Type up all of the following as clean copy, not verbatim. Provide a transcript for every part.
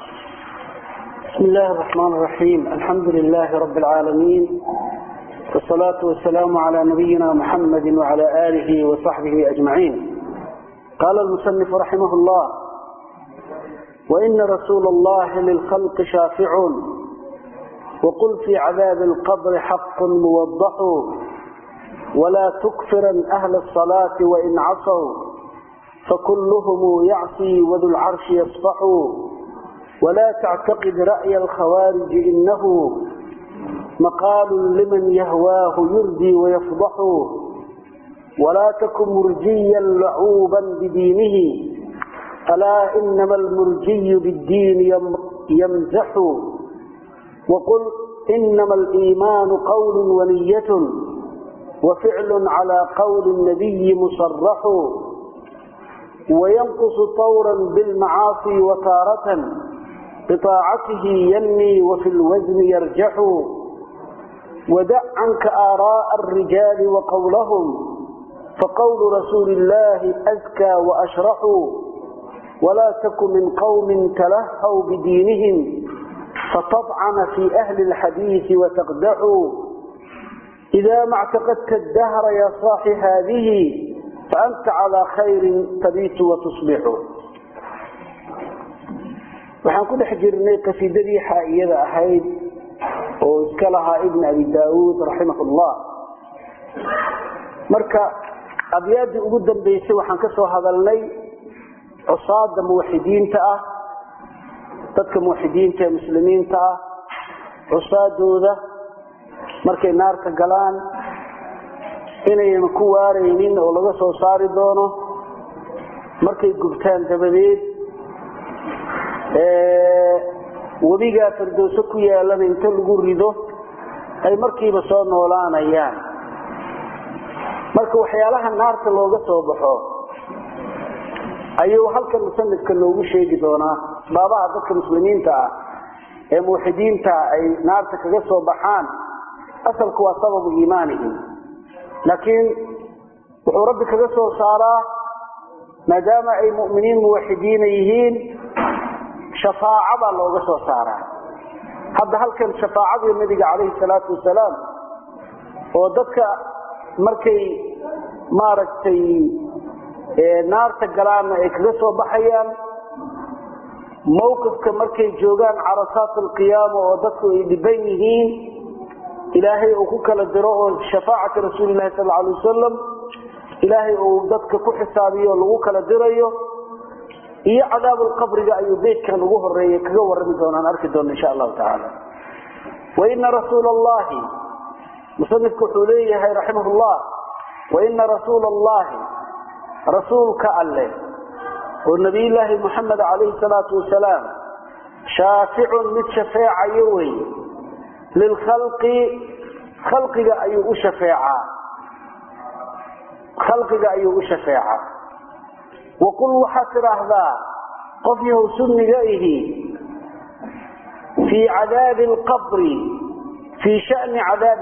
بسم الله الرحمن الرحيم. الحمد لله رب العالمين، والصلاة والسلام على نبينا محمد وعلى آله وصحبه أجمعين. قال المصنف رحمه الله: وإن رسول الله للخلق شافع، وقل في عذاب القبر حق موضح، ولا تكفرا أهل الصلاة وإن عصوا، فكلهم يعصي وذو العرش يصفح، ولا تعتقد رأي الخوارج إنه مقال لمن يهواه يردي ويفضح، ولا تكن مرجيا لعوبا بدينه، ألا إنما المرجي بالدين يمزح، وقل إنما الإيمان قول ونية، وفعل على قول النبي مصرح، وينقص طورا بالمعاصي وتارة بطاعته ينمي وفي الوزن يرجح، ودع عنك آراء الرجال وقولهم، فقول رسول الله أزكى وأشرح، ولا تكن من قوم تلهوا بدينهم فتطعن في أهل الحديث وتقدحوا، إذا ما اعتقدت الدهر يا صاح هذه فأنت على خير تبيت وتصبح. waxaan ku dhex jirnay qasiidadii xaa'iyada ahayd oo iska lahaa ibn abi daawud rahimahullah. marka abyaadi ugu dambeysay waxaan ka soo hadalnay cusaada muwaxidiinta ah, dadka muwaxidiinta muslimiinta ah, cusaadooda markay naarta galaan inayna ku waaraynin oo laga soo saari doono markay gubtaan dabadeed wadiga firdowsa ku yaalan inta lagu rido ay markiiba soo noolaanayaan. marka waxyaalaha naarta looga soo baxo ayuu halkan musannifka loogu sheegi doonaa. baabaha dadka muslimiinta ah ee muwaxidiinta ay naarta kaga soo baxaan asalku waa sababu iimaanihim, laakiin wuxuu rabbi kaga soo saaraa maadaama ay mu'miniin muwaxidiin yihiin shafaacada looga soo saaraa. hadda halkan shafaacada nabiga calayhi salaatu wasalaam oo dadka markay maaragtay naarta galaan ay kaga soo baxayaan mowqifka markay joogaan carasaat alqiyaama oo dadku ay dhiban yihiin ilaahay uu ku kala diro oo shafaacada rasuulillahi sallallahu alayhi wasallam ilaahay uu dadka ku xisaabiyo lagu kala dirayo iyo cadaabul qabriga ayuu beedkan ugu horeeyay kaga warami doonaan arki doona insha Allah ta'ala. wa inna rasuulallahi musannifku wuxuu leeyahay rahimahullah, wa inna rasuulallahi rasuulka alle oo nabiyullaahi muhammad alayhi salaatu wasalaam shaafi'un mid shafaacayo way lil khalqiga ayuu u shafaaca. وقل وحسر هذا قفيه سنجائه في عذاب القبر، في شأن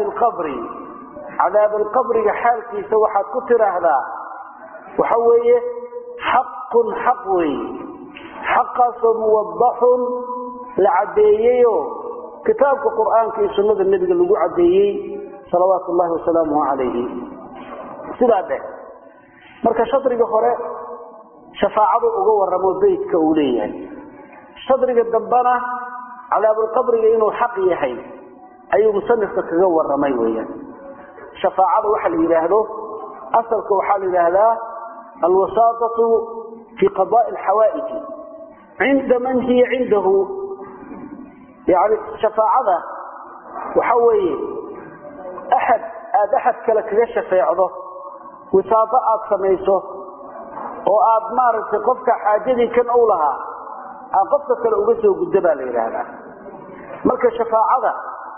عذاب القبر حالتي سوحة كتر هذا وحويه حقوي حق موضح لعديه كتاب القرآن في سنة النبي اللي عديه صلوات الله وسلامه عليه. سلابه مركز شطرق هراء shafaacadu uga waramo beedka uu leeyahay. sadriga dambana cadaabul qabriga inuu xaq yahay ayuu musannifka kaga waramay weeyaan. shafaacadu waxa la yiraahdo asalka waxa la yiraahdaa alwasaatatu fi qadaa' alhawaa'ij inda man hiya indahu, yani shafaacada waxa weeye ahad kala kaga shafaacdo wasaata aad sameeyso oo aad maaragtay qofka xaajadii kan uu lahaa aan qofka kale uga soo gudbaa la yiraahdaa. marka shafaacada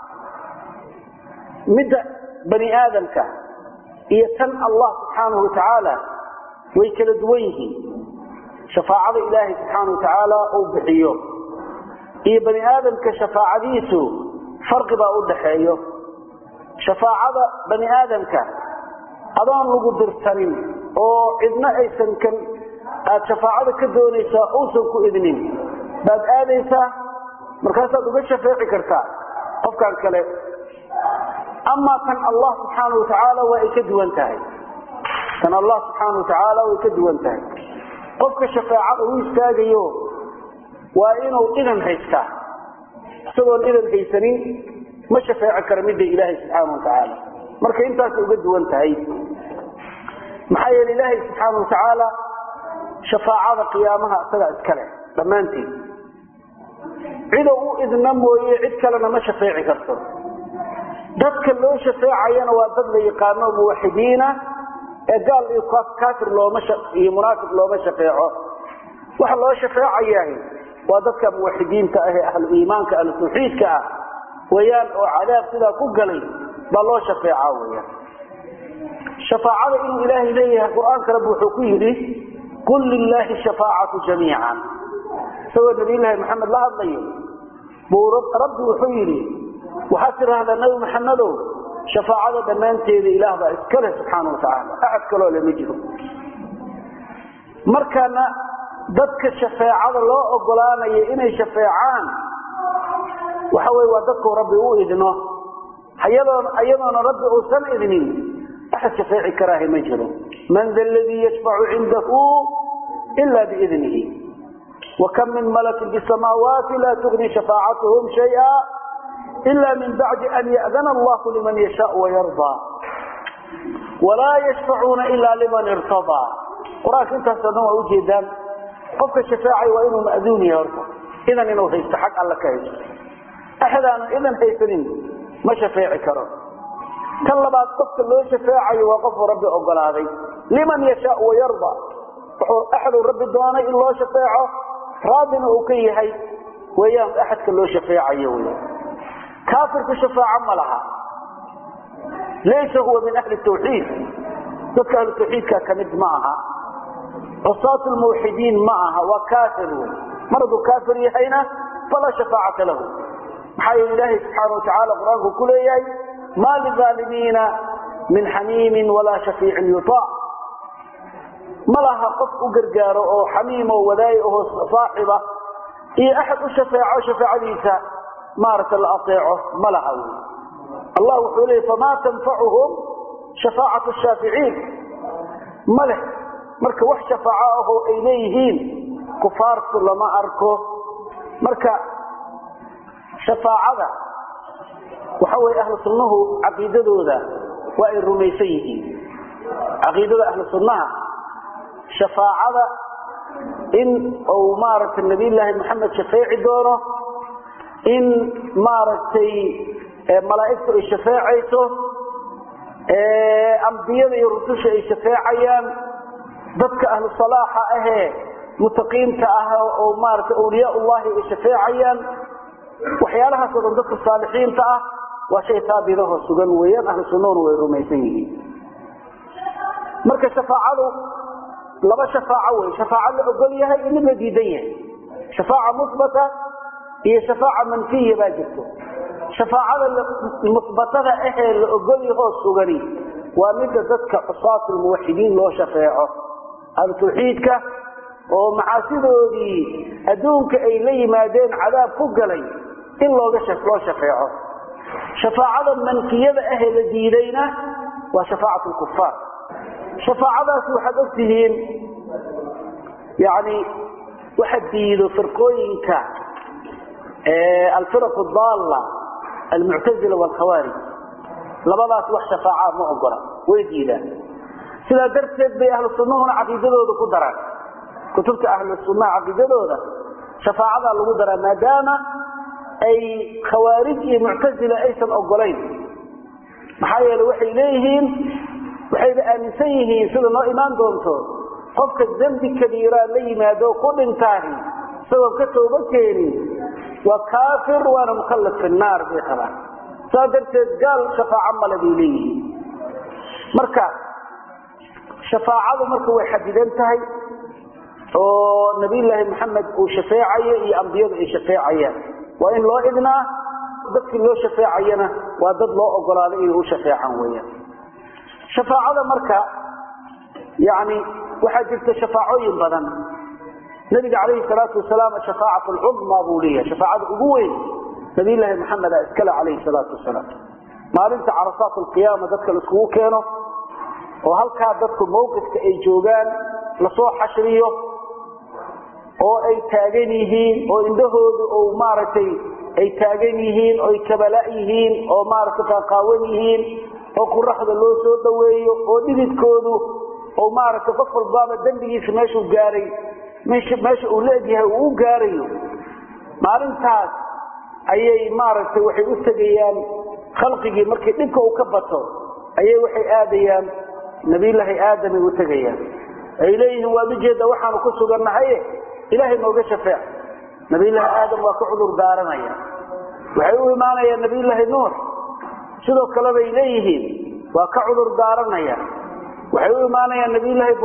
midda bani aadamka iyo tan Allah subhanahu wa ta'ala way kala duwan yihiin. shafaacada ilaahay subhanahu wa ta'ala uu bixiyo iyo bani aadamka shafaacadiisu farqi baa u dhaxeeyo. shafaacada bani aadamka adaan lagu dirsanin oo cidna aysan kan aad shafaacada ka doonaysaa uusan ku idnin baad aadaysaa markaasaad uga shafeeci kartaa qofkan kale ama kan Allah subhanahu wa ta'ala waa ay ka duwan tahay kan Allah subhanahu wa ta'ala waa ka duwan tahay qofka shafaacada uu istaagayo waa inuu idan haystaa sidoo idan haysanin ma shafaaci karo midda Ilaahay subhanahu wa ta'ala marka intaas uga duwan tahay maxay Ilaahay subhanahu wa ta'ala shafaacada qiyaamaha asaga iskale dhamaantii cid uu idna mooyee cid kalena ma shafaaci karto dadka loo shafeecayana waa dad la yaqaano muwaxidiina ee gaal iyo kaafir looma iyo munaafiq looma shafeeco waxa loo shafeecayaa waa dadka muwaxidiinta ah ee ahlu iimaanka ahlu tawxiidka ah wayaan oo cadaab sida ku galay ba loo shafeeca wayaan shafaacada in ilaahay leeyahay quraanka rabbi wuxuu ku yiri qul lillahi shafaa'atu jami'an sawa nabiga Muhammad la hadlayo buurad rabbi wuxuu yiri waxa tiraahdaa nabi Muhammad shafaacada dhamaanteeda ilaah baa iskale subhanahu wa ta'ala ahad kale lama jiro markana dadka shafaacada loo ogolaanayo inay shafeecaan waxa way waa dadka rabbi uu idino ayadoona rabbi uu san idinin ahad shafaaci karaahi ma jiro man dhal ladhi yashfa'u 'indahu illa bi idnihi wa kam min malakin bis samawati la tughni shafa'atuhum shay'a إلا من بعد أن يأذن الله لمن يشاء ويرضى ولا يشفعون إلا لمن ارتضى قرأت انت سنوى وجدا قفك الشفاعي وإنه مأذون يرضى إذن إنه يستحق على كيس أحد أنا إذن هيسنين ما شفاعي كرم كلا بعد قفك اللي شفاعي وقف ربي أقل هذه لمن يشاء ويرضى أحد ربي الدواني إلا شفاعه راضنا أكيهي ويام أحد كله شفاعي ويام كافر بشفاعة ملها ليس هو من أهل التوحيد ذكر أهل التوحيد كمد معها عصاة الموحدين معها وكافر مرض كافر يحينا فلا شفاعة له حي الله سبحانه وتعالى قرآنه كل يوم ما للظالمين من حميم ولا شفيع يطاع ملها قف قرقار أو حميم وذاي أو صاحبة إيه أحد الشفاعة شفاعة ليسا مارك الأطيعه ملها الله حوليه فما تنفعهم شفاعة الشافعين ملح مرك وح شفاعه إليهين كفار لما أركو مرك شفاعة وحوي أهل السنة عقيدة ذا وإن رميسيه عقيدة أهل السنة شفاعة إن أو مارك النبي الله محمد شفاعي دوره إن مارتي ملائكة الشفاعيته أنبياء يرسل الشفاعيان ضدك أهل الصلاح متقين أو مارت أولياء الله الشفاعيان وحيالها صدق ضدك الصالحين وشيء ثابت له السجن ويان أهل السنون والرميسيه مركز شفاعة لما شفاعة لأقوليها إن مديدية شفاعة مثبتة هي شفاعة منفية باجته شفاعة المثبتة اللي أقولي هو السجني ومدى ذاتك عصاة الموحدين لو شفاعه هل توحيدك ومعاسده دي أدونك أي لي مادين عذاب فقلي إلا لو شفاعه شفاعة المنفية أهل الدينين وشفاعة الكفار شفاعة سوحدتهم يعني واحد دينه فرقوينك الفرق الضالة المعتزلة والخوارج لبضات وح شفاعة مؤقرة ويديدة سلا درست بأهل السنة هنا عقيدة ذو قدرة كتبت أهل السنة عقيدة ذو شفاعة القدرة ما دام أي خوارج معتزلة أيضا أقلين محايا لوحي إليهم وحيد آمسيهم سلنا إيمان دونتو قفك الذنب الكبيرة لي ما دو قد انتاهي سوى كتوبتيني وكافر وانا مخلد في النار بيخلا صادرت قال شفاعة ملدي ليه مركا شفاعة مركا ويحدد انتهي ونبي الله محمد وشفاعي أنبياء شفاعي وإن لا إذنا ذكر له شفاعينا وذد له أقرأ له شفاعا ويا شفاعة مركا يعني وحدث شفاعي بدن nabiga calayhi salaatu wasalaam shafaacatu al-uzma buliya shafaacada ugu weyn nabi ilaahi maxamed iskala calayhi salaatu wasalaam maalinta carasaat al-qiyaama dadka la isku keeno oo halka dadku mowqifka ay joogaan la soo xashriyo oo ay taagan yihiin oo indhahoodu oo maartay ay taagan yihiin oo kabala yihiin oo maartay qaawan yihiin oo quraxda loo soo dhaweeyo oo dhididkoodu oo maartay qof walba dambigiisa meesha uu gaaray meesha uu leeyahay uu gaarayo maalintaas ayay maartay waxay u tagayaan khalqigii markii dhibka uu ka bato ayay waxay aadayaan nabi ilaahi aadam uu tagayaan ay leeyihiin waa ujeeda waxaan ku sugannahay ilaahay nooga shafaac nabi ilaahi aadam waa ka cudur daaranaya waxay u imaanayaan nabi ilaahi nuux sidoo kale bay leeyihiin waa ka cudur daaranaya waxay u imaanayaan nabi ilaahi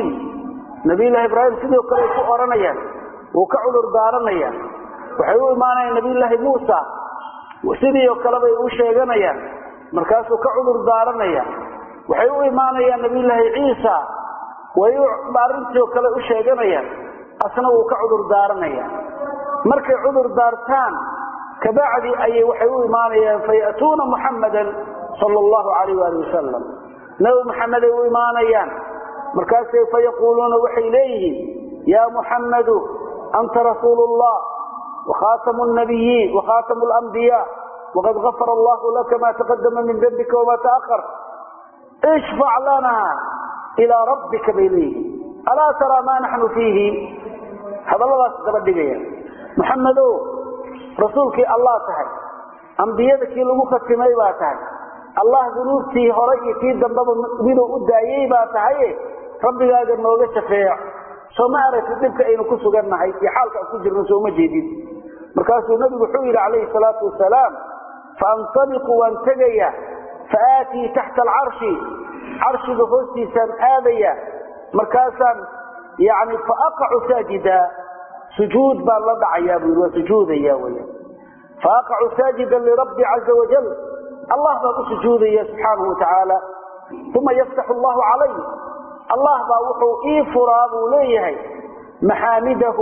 ibraahim sidoo kale ku oranayaan oo ka cudur daaranaya waxay u imaanayaan nabi ilaahi muusa sidoo kale bay u sheeganayaan markaas uu ka cudur daaranaya waxay u imaanayaan nabi ilaahi ciisa way baarintii kale u sheeganayaan asna uu ka cudur daaranaya markay cudur daartaan kabacdi ay waxay u imaanayaan fayatuna muhammadan sallallahu alayhi wa sallam nabi muhammad u imaanayaan markaas ay fayaquluna waxay leeyihiin ya muhammad anta rasulullah wa khatamun nabiyyin wa khatamul anbiya وقد غفر الله لك ما تقدم من ذنبك وما تأخر اشفع لنا إلى ربك بإليه ألا ترى ما نحن فيه هذا الله سبحانه محمد رسولك الله تعالى أنبيادك لمختمي باتعالى الله ذنوبتي هرئيتي دنبض منه أدعي باتعالى ربي قال نوغة شفاع سوما أرأيت ذلك أين كسو قرنا في حالك أكجر نسوما جديد مركاسو النبي حويل عليه الصلاة والسلام فانطلقوا وانتقيا فآتي تحت العرش عرش ذهوستي سان آذيا مركاسا يعني فأقع ساجدا سجود بالله عيابي وسجود ياويا فأقع ساجدا لرب عز وجل الله بقى سجود يا سبحانه وتعالى ثم يفتح الله عليه الله بقى إيفراد ليه محامده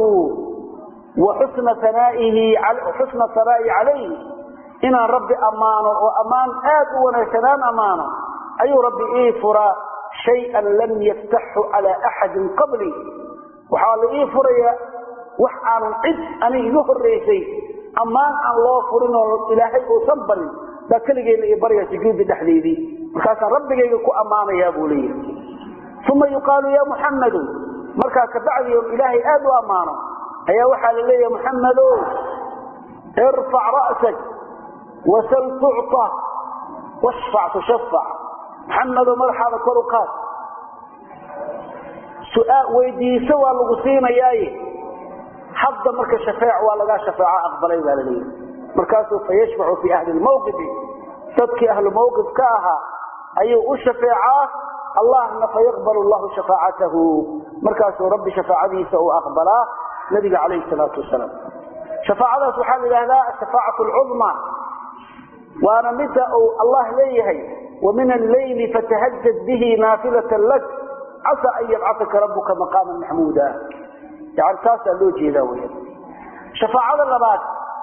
وحسن ثنائه حسن ثنائه عليه إن رب أمانه وأمان آد ونسنان أمانه أي رب إيفرا شيئا لم يفتحه على أحد قبلي وحال إيفرا وحان عد أن يظهر الرئيسي أمان الله فرنه إلهي وصبر لكن إبريا سجود التحديدي مركاسا ربك يقول أمانه يا بولي ثم يقال يا محمد مركاسا بعد إلهي آد وأمانه أي وحال لي يا محمد ارفع رأسك وسل تعطى واشفع تشفع محمد مرحبا كرقات سؤال ويدي سوى لغسين ياي حظ مركز شفاع ولا شفاعة أقبلي بالي مركزه فيشفع في أهل الموقف تبكي أهل الموقف كاها أي الشفاعة الله فيقبل الله شفاعته مركزه رب شفاعته سوى أقبله نبي عليه الصلاة والسلام شفاعة سبحانه هذا الشفاعة العظمى وأنا متى الله ليه ومن الليل فتهجد به نافلة لك عسى أن يبعثك ربك مقاما محمودا يعني تاسع لوجه ذوي شفاعة اللبات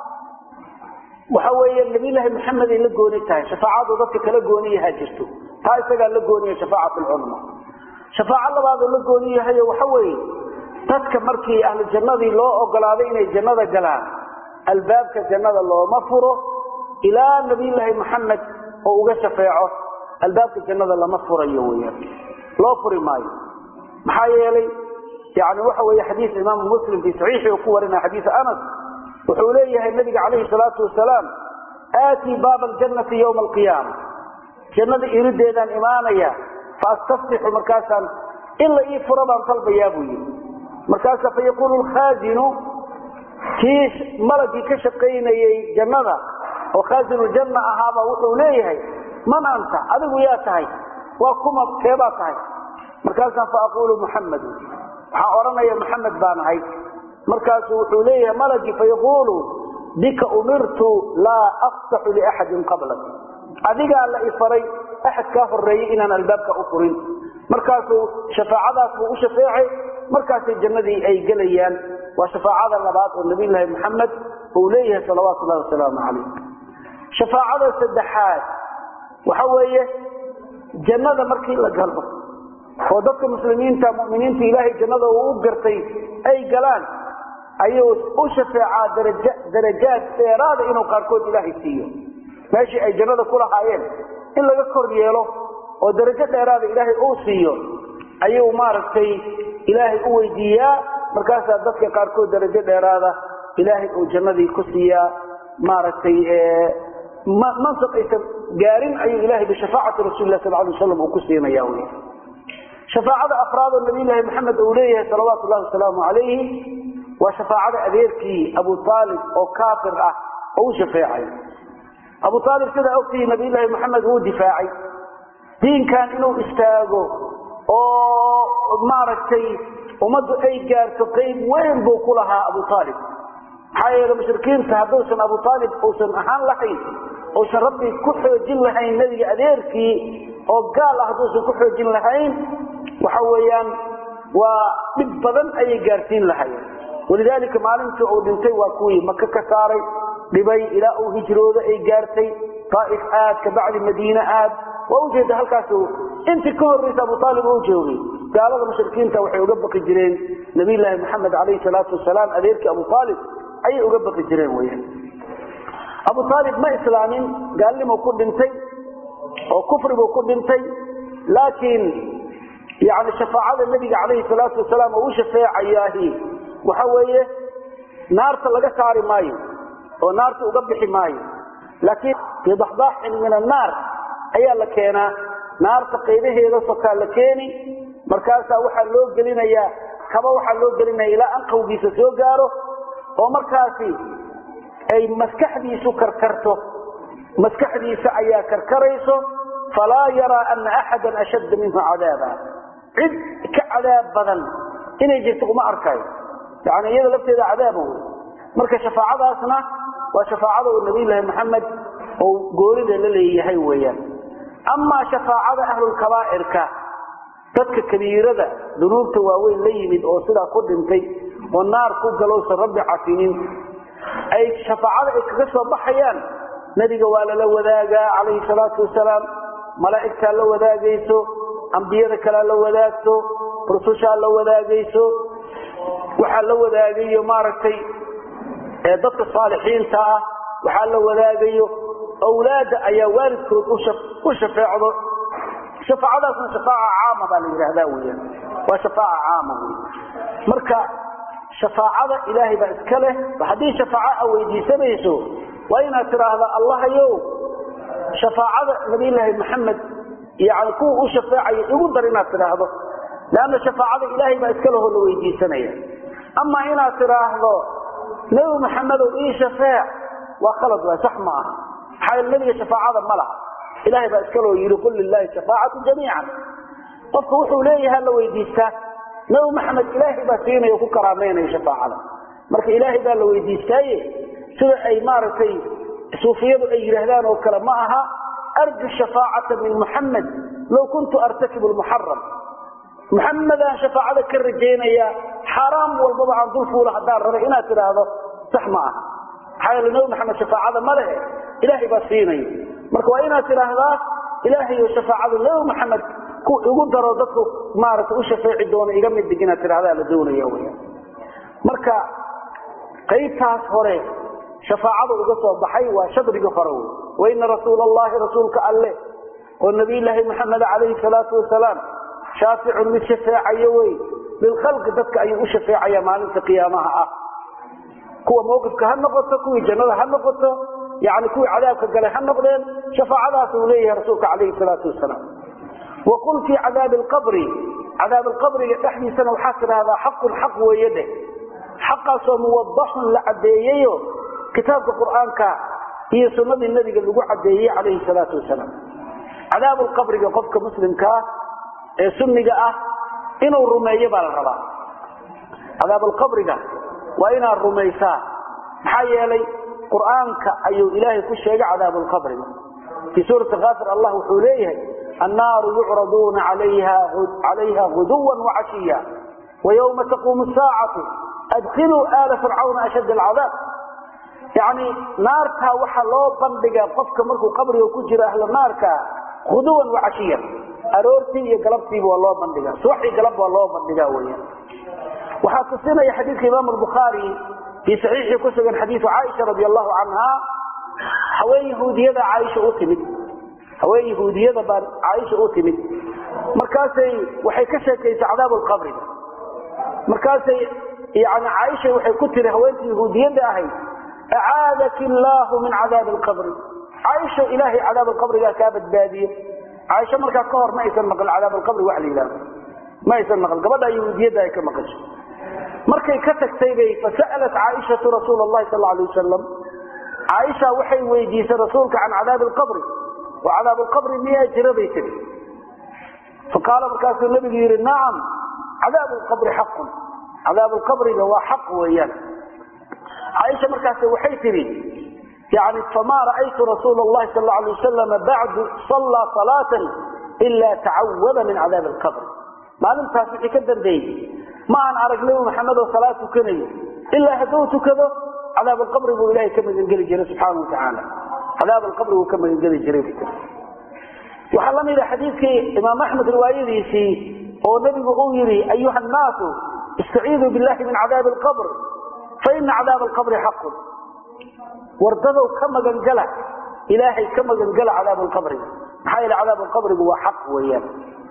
وحوي النبي الله محمد لقوني تاي شفاعة ضدك لقوني هاجرته هاي سقال لقوني شفاعة العلماء شفاعة اللبات لقوني هي وحوي تذكر مركي أهل الجنة لو أقلادين الجنة قلان الباب كالجنة لو مفره إلى نبي الله محمد وأوجا شفاعه الباب الجنة لما فر يويا لا فر ماي محايا لي يعني وحوي حديث الإمام مسلم في صحيحه وقورنا حديث أنس وحوليه النبي عليه الصلاة والسلام آتي باب الجنة يوم القيامة جنة يريد أن إيمانيا فأستفتح مركاسا إلا إيه فرضا طلب يابوي مركاسا فيقول الخازن كيش ملكي كشقين جنة وخازن الجنة أهابا وحوليه من أنت أدو ياتهي وكما كيباتهي مركاسا فأقول محمد وحاورنا يا محمد بانهي مركاسا وحوليه ملكي فيقول بك أمرت لا أفتح لأحد قبلك أذيك على إفري أحد كافر ريئنا الباب كأفرين مركاسا شفاعة وشفاعي markaasay jannadii ay gelayaan waa shafaacada labaad oo nabi ilaahi maxamed uu leeyahay salawaatu ullaahi wasalaamu calayh shafaacada saddexaad waxa weeye jannada markii la galo oo dadka muslimiinta mu'miniinta ilaahay jannada uu u gartay ay galaan ayuu u shafaaca darajaad dheeraad inuu qaarkood ilaahay siiyo meeshii ay jannada ku lahaayeen in laga kor yeelo oo darajo dheeraad ilaahay uu siiyo ayuu maaragtay ilaahay u weydiiyaa markaas dadka qaarkood darajo dheeraada ilaahay uu jannadii ku siiyaa maaragtay mantiqiisa gaarin ayuu ilaahay bishafaacati rasuulillahi sallallahu alayhi wasallam uu ku siinaya weey shafaacada afraad oo nabi ilaahay maxamed uu leeyahay salawaatu ullaahi wasalaamu calayhi waa shafaacada adeerkii abu taalib oo kaafir ah oo shafeecay abu taalib sida ogtii nabi ilaahay maxamed uu difaacay diinkan inuu istaago oo maaragtay ummadu ay gaarto qayb weyn buu ku lahaa abu taalib xayira mushrikiinta haddoosan abu taalib uusan ahaan lahayn uusan rabbi ku xoojin lahayn nabiga adeerkii oo gaal ah haddoosan ku xoojin lahayn waxa weeyaan waa dhib badan ayay gaarsiin lahaayeen walidaalika maalintii uu dhintay waa kuwii maka ka saaray dhibay ilaa uu hijroodo ay gaartay taa'if aad ka bacdi madiina aad waa u jeeda halkaas intii ka horreysay abu taalib uu joogay gaalada mushrikiinta waxay uga baqi jireen nabi ilaahi maxamed calayhi salaatu wasalaam adeerkii abu taalib ayay uga baqi jireen weeyaan abu taalib ma islaamin gaalnimo ku dhintay oo kufri buu ku dhintay laakiin yani shafaacada nabiga calayhi salaatu wasalaam oo u shafeecayaahi waxa weeye naarta laga saari maayo oo naarta uga bixi maayo laakiin fi daxdaaxin min annaar ayaa la keenaa naarta qaybaheeda sokaa la keeni markaasaa waxaa loo gelinayaa kaba waxaa loo gelinaya ilaa anqawgiisa soo gaaro oo markaasi ay maskaxdiisu karkarto maskaxdiisa ayaa karkarayso falaa yaraa ana axadan ashadda minhu cadaaba cid ka cadaab badan inay jirto uma arkayo yani iyada lafteeda cadaaba wey marka shafaacadaasna waa shafaacada uu nabi ilaahi maxamed oo goorida la leeyahay weeyaan amaa shafaacada ahlulkabaa'irka dadka kabiirada dunuubta waaweyn la yimid oo sidaa ku dhintay oo naar ku galowsan rabbi cafinin ay shafaacada ay kaga soo baxayaan nabiga waa lala wadaagaa calayhi salaatu wasalaam malaa'igtaa la wadaagayso ambiyada kalea la wadaagto rusushaa la wadaagayso waxaa la wadaagayo maaragtay dadka saalixiinta ah waxaa la wadaagayo awlaada ayaa waalidkood u shafeecdo shafaacadaasna shafaaca caama baa la yidhaahdaa weeyaan waa shafaaca caama wey marka shafaacada ilaahay baa iska leh haddii shafaaca a weydiisanayso waa inaad tidhaahda allahayow shafaacada nabiyullaahi maxamed yani kuwa u shafeecaya igu dar inaad tidhaahdo leanna shafaacada ilaahay baa iska lehoo la weydiisanaya amaa inaad tidhaahdo nebi maxamedow ii shafeec waa khalad waay sax ma aha maxaa yeele nebiga shafaacada ma laha ilaahay baa iska loo yidhi qul lilaahi shafaacatu jamiican qofka wuxuu leeyahaa la weydiistaa nebi maxamed ilaahay baa siinaya ku karaameynaya shafaacada marka ilaahay baa la weydiistaaye sida ay maaragtay suufiyadu ay yidhaahdaan oo kale ma aha arju shafaacata min muxamed low kuntu artakibu lmuxaram muxamedaan shafaacada ka rajaynayaa xaaraam walbaba aan dul fuula haddaan raba inaad tidhaahdo sax ma aha maxaa yeele nebi maxamed shafaacada ma lehe ilaahay baa siinaya marka waa inaad tidhaahdaa ilaahayo shafaacadu nebi maxamed ku igu daro dadku maaragtay u shafeeci doono iga mid dhig inaad tidhahdaa la doonaya weya marka qaybtaas hore shafaacada uga soo baxay waa shadriga hore wey waina rasuula allahi rasuulka alle oo nabiyullaahi maxamed calayhi salaatu wasalaam shaaficun mid shafeecayo wey lilkhalqi dadka ayuu u shafeecaya maalinta qiyaamaha ah kuwa mawqifka ha noqoto kuwii jannada ha noqoto yani kuwii cadaabka galay ha noqdeen shafaacadaas uu leeyahay rasuulka calayhi salaatu wasalaam waqul fii cadaabi alqabri cadaab alqabriga dhexdiisana waxaa tidhaahdaa xaqun xaq weeye dheh xaqaasoo muwadaxun la caddeeyeyo kitaabka qur'aanka iyo sunnadii nabiga lagu caddeeyey calayhi salaatu wasalaam cadaabu alqabriga qofka muslimkaa ee sunniga ah inuu rumeeyo baa la rabaa cadaabu alqabriga waa inaad rumaysaa maxaa yeelay qur'aanka ayuu ilaahay ku sheegay cadaabu alqabriga fii suurati kaafir allah wuxuu leeyahay annaaru yucraduuna calayha guduwan wacashiya ويوم تقوم الساعة أدخلوا آل فرعون أشد العذاب يعني نارتها وحلو بندقا قفك مركو قبري وكجر أهل الناركا غدوا وعشيا أرورتي قلبتي والله بندقا سوحي قلب والله بندقا ويا وحاتصينا يا حديث إمام البخاري في صحيح كسر حديث عائشة رضي الله عنها حوي يهودية عائشة أتمت حوي يهودية عائشة أتمت مركاسي وحي كشكي عذاب القبر مركاسي يعني عائشة وحي كتر هوينتي يهودية أهي أعاذك الله من عذاب القبر عائشة إلهي عذاب القبر يا كابت بادية عائشة مركا كهر ما يسمى عذاب القبر وحلي الله ما يسمى قبل يهودية هيك مقش مركي كتك سيبي فسألت عائشة رسول الله صلى الله عليه وسلم عائشة وحي ويجيس رسولك عن عذاب القبر وعذاب القبر مياه جربيتك فقال مركاس النبي يقول نعم عذاب القبر حق عذاب القبر هو حق ويانا عائشة مركاس وحي تري يعني فما رأيت رسول الله صلى الله عليه وسلم بعد صلى صلاة إلا تعوذ من عذاب القبر ما لم تاسحي كدر دي ما أن أرجله محمد وصلاته كني إلا هدوته كذا عذاب القبر هو إلهي كما ينقل جري سبحانه وتعالى عذاب القبر هو كما ينقل جري وحلم إلى حديث إمام أحمد الوايدي ونبي بغيري أيها الناس استعيذوا بالله من عذاب القبر فإن عذاب القبر حق وارتضوا كما جنجله إلهي كما جنجل عذاب القبر حيث عذاب القبر هو حق وياه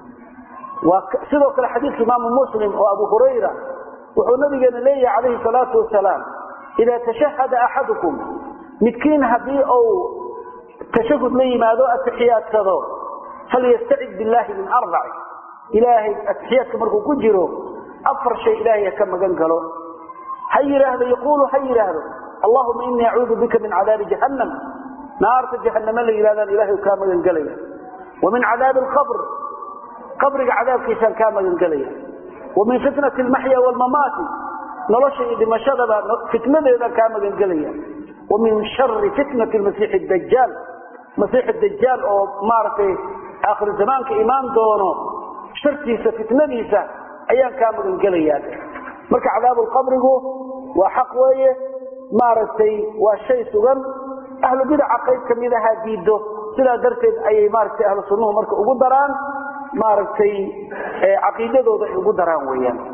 وسيدوك الحديث إمام مسلم وأبو هريرة وحنبي لي عليه الصلاة والسلام إذا تشهد أحدكم متكين هدي أو تشهد لي ماذا التحيات كذا فليستعد بالله من أربع إلهي التحيات كمركو كجروا أفر شيء إلهي كما جنجله هير هذا يقول هير هذا اللهم إني أعوذ بك من عذاب جهنم نار جهنم اللي إلى ذا الإله كامل الجلية ومن عذاب القبر قبر عذاب كيسان كامل الجلية ومن فتنة المحيا والممات نرشي بمشاغب فتنة إذا كامل الجلية ومن شر فتنة المسيح الدجال مسيح الدجال أو مارتي آخر الزمان كإيمان دونه شرتيسة فتنة أيام كامل الجلية مرك عذاب القبر هو وحقوية مارتي وشيء سجن أهل بدع عقيد كميدة هديده سلا درتد أي مارتي أهل السنة مرك أقدران مارتي عقيدة ذو أقدران ويان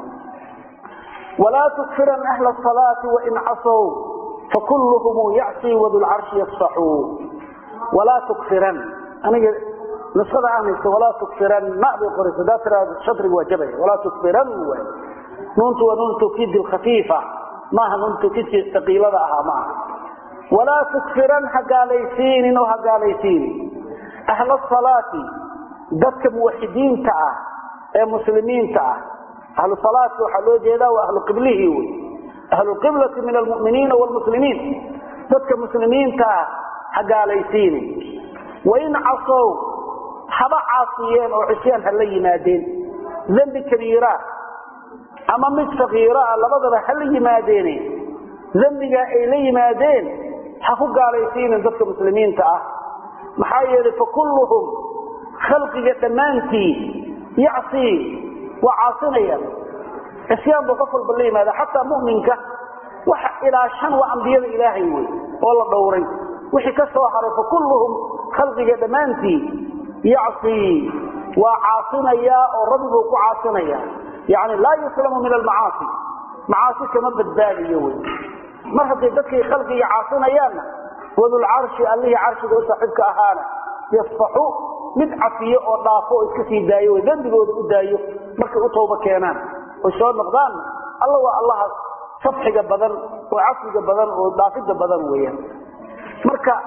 ولا تكفرن أهل الصلاة وإن عصوا فكلهم يعصي وذو العرش يصفحوا ولا تكفرن أنا نسخة عنه ولا تكفرن ما بقرص ذات الشطر وجبه ولا تكفرن نونت ونونت كيد الخفيفة ما نونت كيد ثقيلة معها ولا تكفرن حقاليسين وحقاليسين أهل الصلاة ذاتك موحدين تعا مسلمين تعا أهل الصلاة وحلو جيدا وأهل قبله أهل القبلة من المؤمنين والمسلمين ذاتك مسلمين تعا حقاليسين وإن عصوا حبا عاصيين وعصيان هلي نادين ذنب كبيرات أما مد صغيرة لبضر هلي نادين ذنبك إلي نادين حقوق عليسين ذاتك مسلمين تعا محايا فكلهم خلق تمانتي يعصي وعاصنيا اسيان بطفل بالله ماذا حتى مؤمنك وح إلى شنوى أنبياء الإلهي والله دوري وحي كسوحر فكلهم خلق تمانتي يعصي وعاصنيا وربه وعاصنيا يعني لا يسلم من المعاصي معاصي كما بالبالي يوي مرحبا ذاتك خلق يعاصنيا وذو العرش اللي عرش ذو صاحبك أهانا يصفحوا مدعفية أو ضعفوا إسكسي دايو ذنبه دايو مركا أطوبة كينان وشون نقضان الله والله صفحك بدن وعصفك بدن وضعفك بدن ويا مركا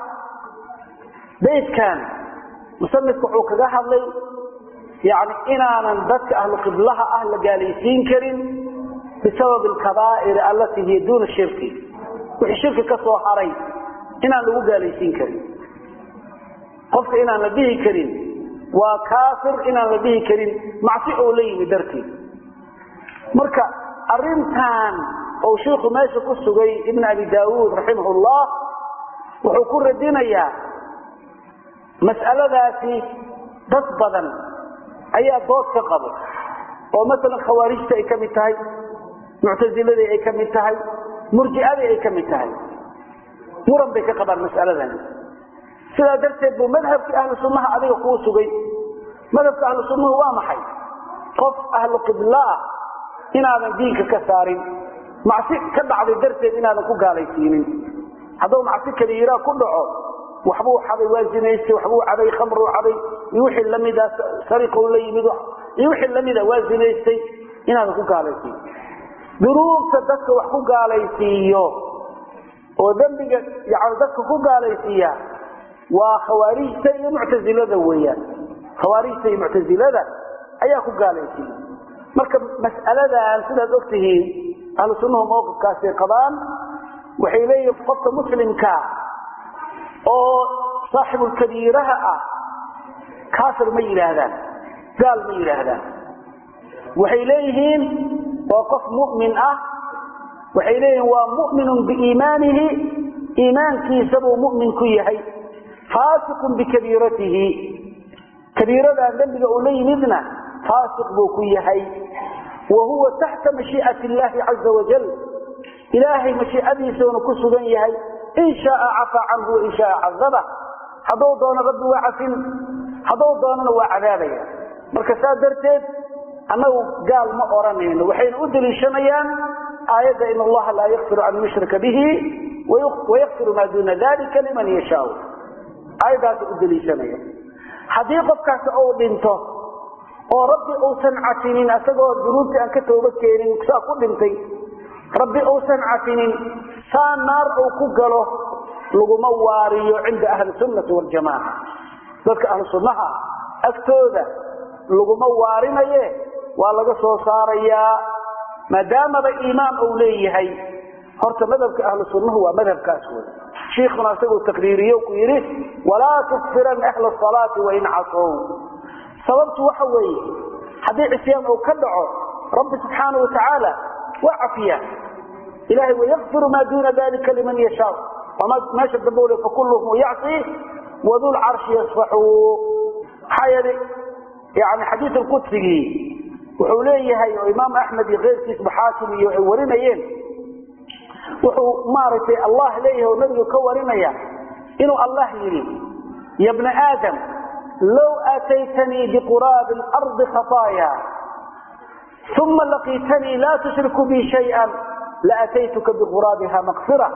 بيت كان مسمى كحوك ذا حظي يعني إنا نندك أهل قبلها أهل جالسين كريم بسبب الكبائر التي هي دون الشرك والشرك كسوة حري إنا لو جالسين كريم قفت إنا نبيه كريم وكافر إنا نبيه كريم معصي أولي بدرتي مركا أرنتان أو شيخ ماشي كسوغي ابن أبي داود رحمه الله وحكور الدين إياه مسألة ذاتي تصبدا أي دوت كقبل ومثلا خوارجته أي كمتهي معتزلة أي كمتهي مرجئة أي كمتهي مرم بك قبل مسألة ذلك سلا درتد بمذهب أهل السنة عليه قوسه مذهب أهل السنة هو محي قف أهل القبلاء إن هذا دينك كثار معصيك كبعض درتد إن هذا كوكا ليسينين هذا معصيك كبيرا كله وحبوه حبي وازنيستي وحبوه حبي خمر وحبي يوحي اللمدة سرقه ولا يمدح يوحي اللمدة وازنيستي إن هذا كوكا ليسين دروب تدك وحكوكا ليسيو وذنبك يعني دك كوكا ليسيا وخوارجتي معتزلة ويا خوارجتي معتزلة أيها كوكا ليسيا مركب مسألة عن سنة دكته أهل السنة موقف كاسي قبان وحيلي فقط مسلم كا أو صاحب الكبيرة كافر ميل هذا قال ميل هذا وحيليهم وقف مؤمن وحيليهم ومؤمن بإيمانه إيمان كيسبه مؤمن كيهي فاسق بكبيرته كبيرة ذنبه أولي نذنه فاسق بكيهي وهو تحت مشيئة الله عز وجل إلهي مشيئته سونكسه يهي إن شاء عفى عنه وإن شاء عذبه حضو دون رب وعفن حضو دون وعذابه مركزات درتين أنه قال ما أرانين وحين أدري شميان آيات إن الله لا يغفر عن يشرك به ويغفر ما دون ذلك لمن يشاء آيات أدري شميان حديقة كاس أو بنته وربي أوسن عتنين أسقوا الذنوب أن كتبوا كيرين كساقوا بنتي ربي أوسن عتنين سان نار أو كجله لقوا مواري عند أهل السنة والجماعة ذلك أهل السنة أكتوذا لقوا موارنا يه والله صار يا ما دام بإيمان أوليه هي هرت مذهب أهل السنة هو مذهب كاسود شيخنا سوى التقريرية وكيره ولا تكفرن أهل الصلاة وإن عصوا صوبت وحوي حديث عصيان أو كدعه رب سبحانه وتعالى وعفية إلهي ويغفر ما دون ذلك لمن يشاء وما شد بوله فكلهم يعصي وذو العرش يصفحوا حيالي يعني حديث القدسي وحوليه هي إمام أحمد غير كيس حاكم يورينيين وحو مارتي الله ليه ونبي كورينيا إنه الله يريد يا ابن آدم لو أتيتني بقراب الأرض خطايا ثم لقيتني لا تشرك بي شيئا لأتيتك بقرابها مغفرة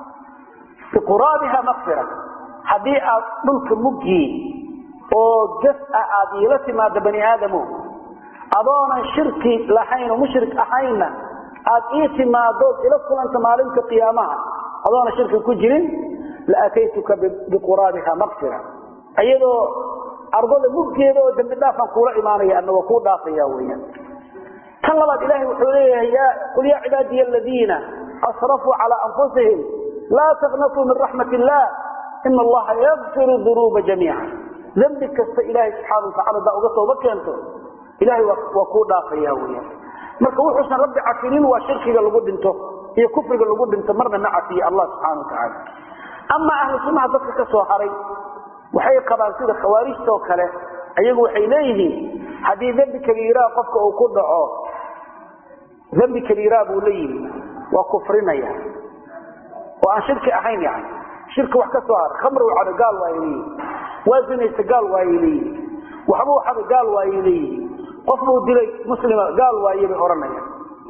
بقرابها مغفرة حديث ملك مجي وجزء عديلة ما بني آدم أضانا شركي لحين ومشرك أحينا أتيت ما دوت إلى أنت مالك قيامها أضانا شركي كجرين لأتيتك بقرابها مغفرة أيضا أرض المجي دم دافع قول إيمانية أنه وقود دافع ويا طلبت إلهي وحوليه قل يا عبادي الذين أسرفوا على أنفسهم لا تغنطوا من رحمة الله إن الله يغفر الذنوب جميعا ذنبك كست إلهي سبحانه وتعالى دعوته وبكينته إلهي وقود دافع ويا marka wuxuu san rabbi cafinin waa shirkiga lagu dhinto iyo kufriga lagu dhinto marna ma cafiyo Allah subhanahu wa ta'ala amma ahlu sunnah dadka ka soo haray waxay qabaan sida khawaarijta oo kale ayagu waxay leeyihiin hadii dambi kabiira qofka uu ku dhaco dambi kabiira buu leeyahay waa kufrinaya oo aan shirki ahayn yani shirki wax ka soo har khamr oo cadagal waa yeelay waazin istiqal waa yeelay waxbuu xadagal waa yeelay qofuu dilay muslima gaal waayay oranaya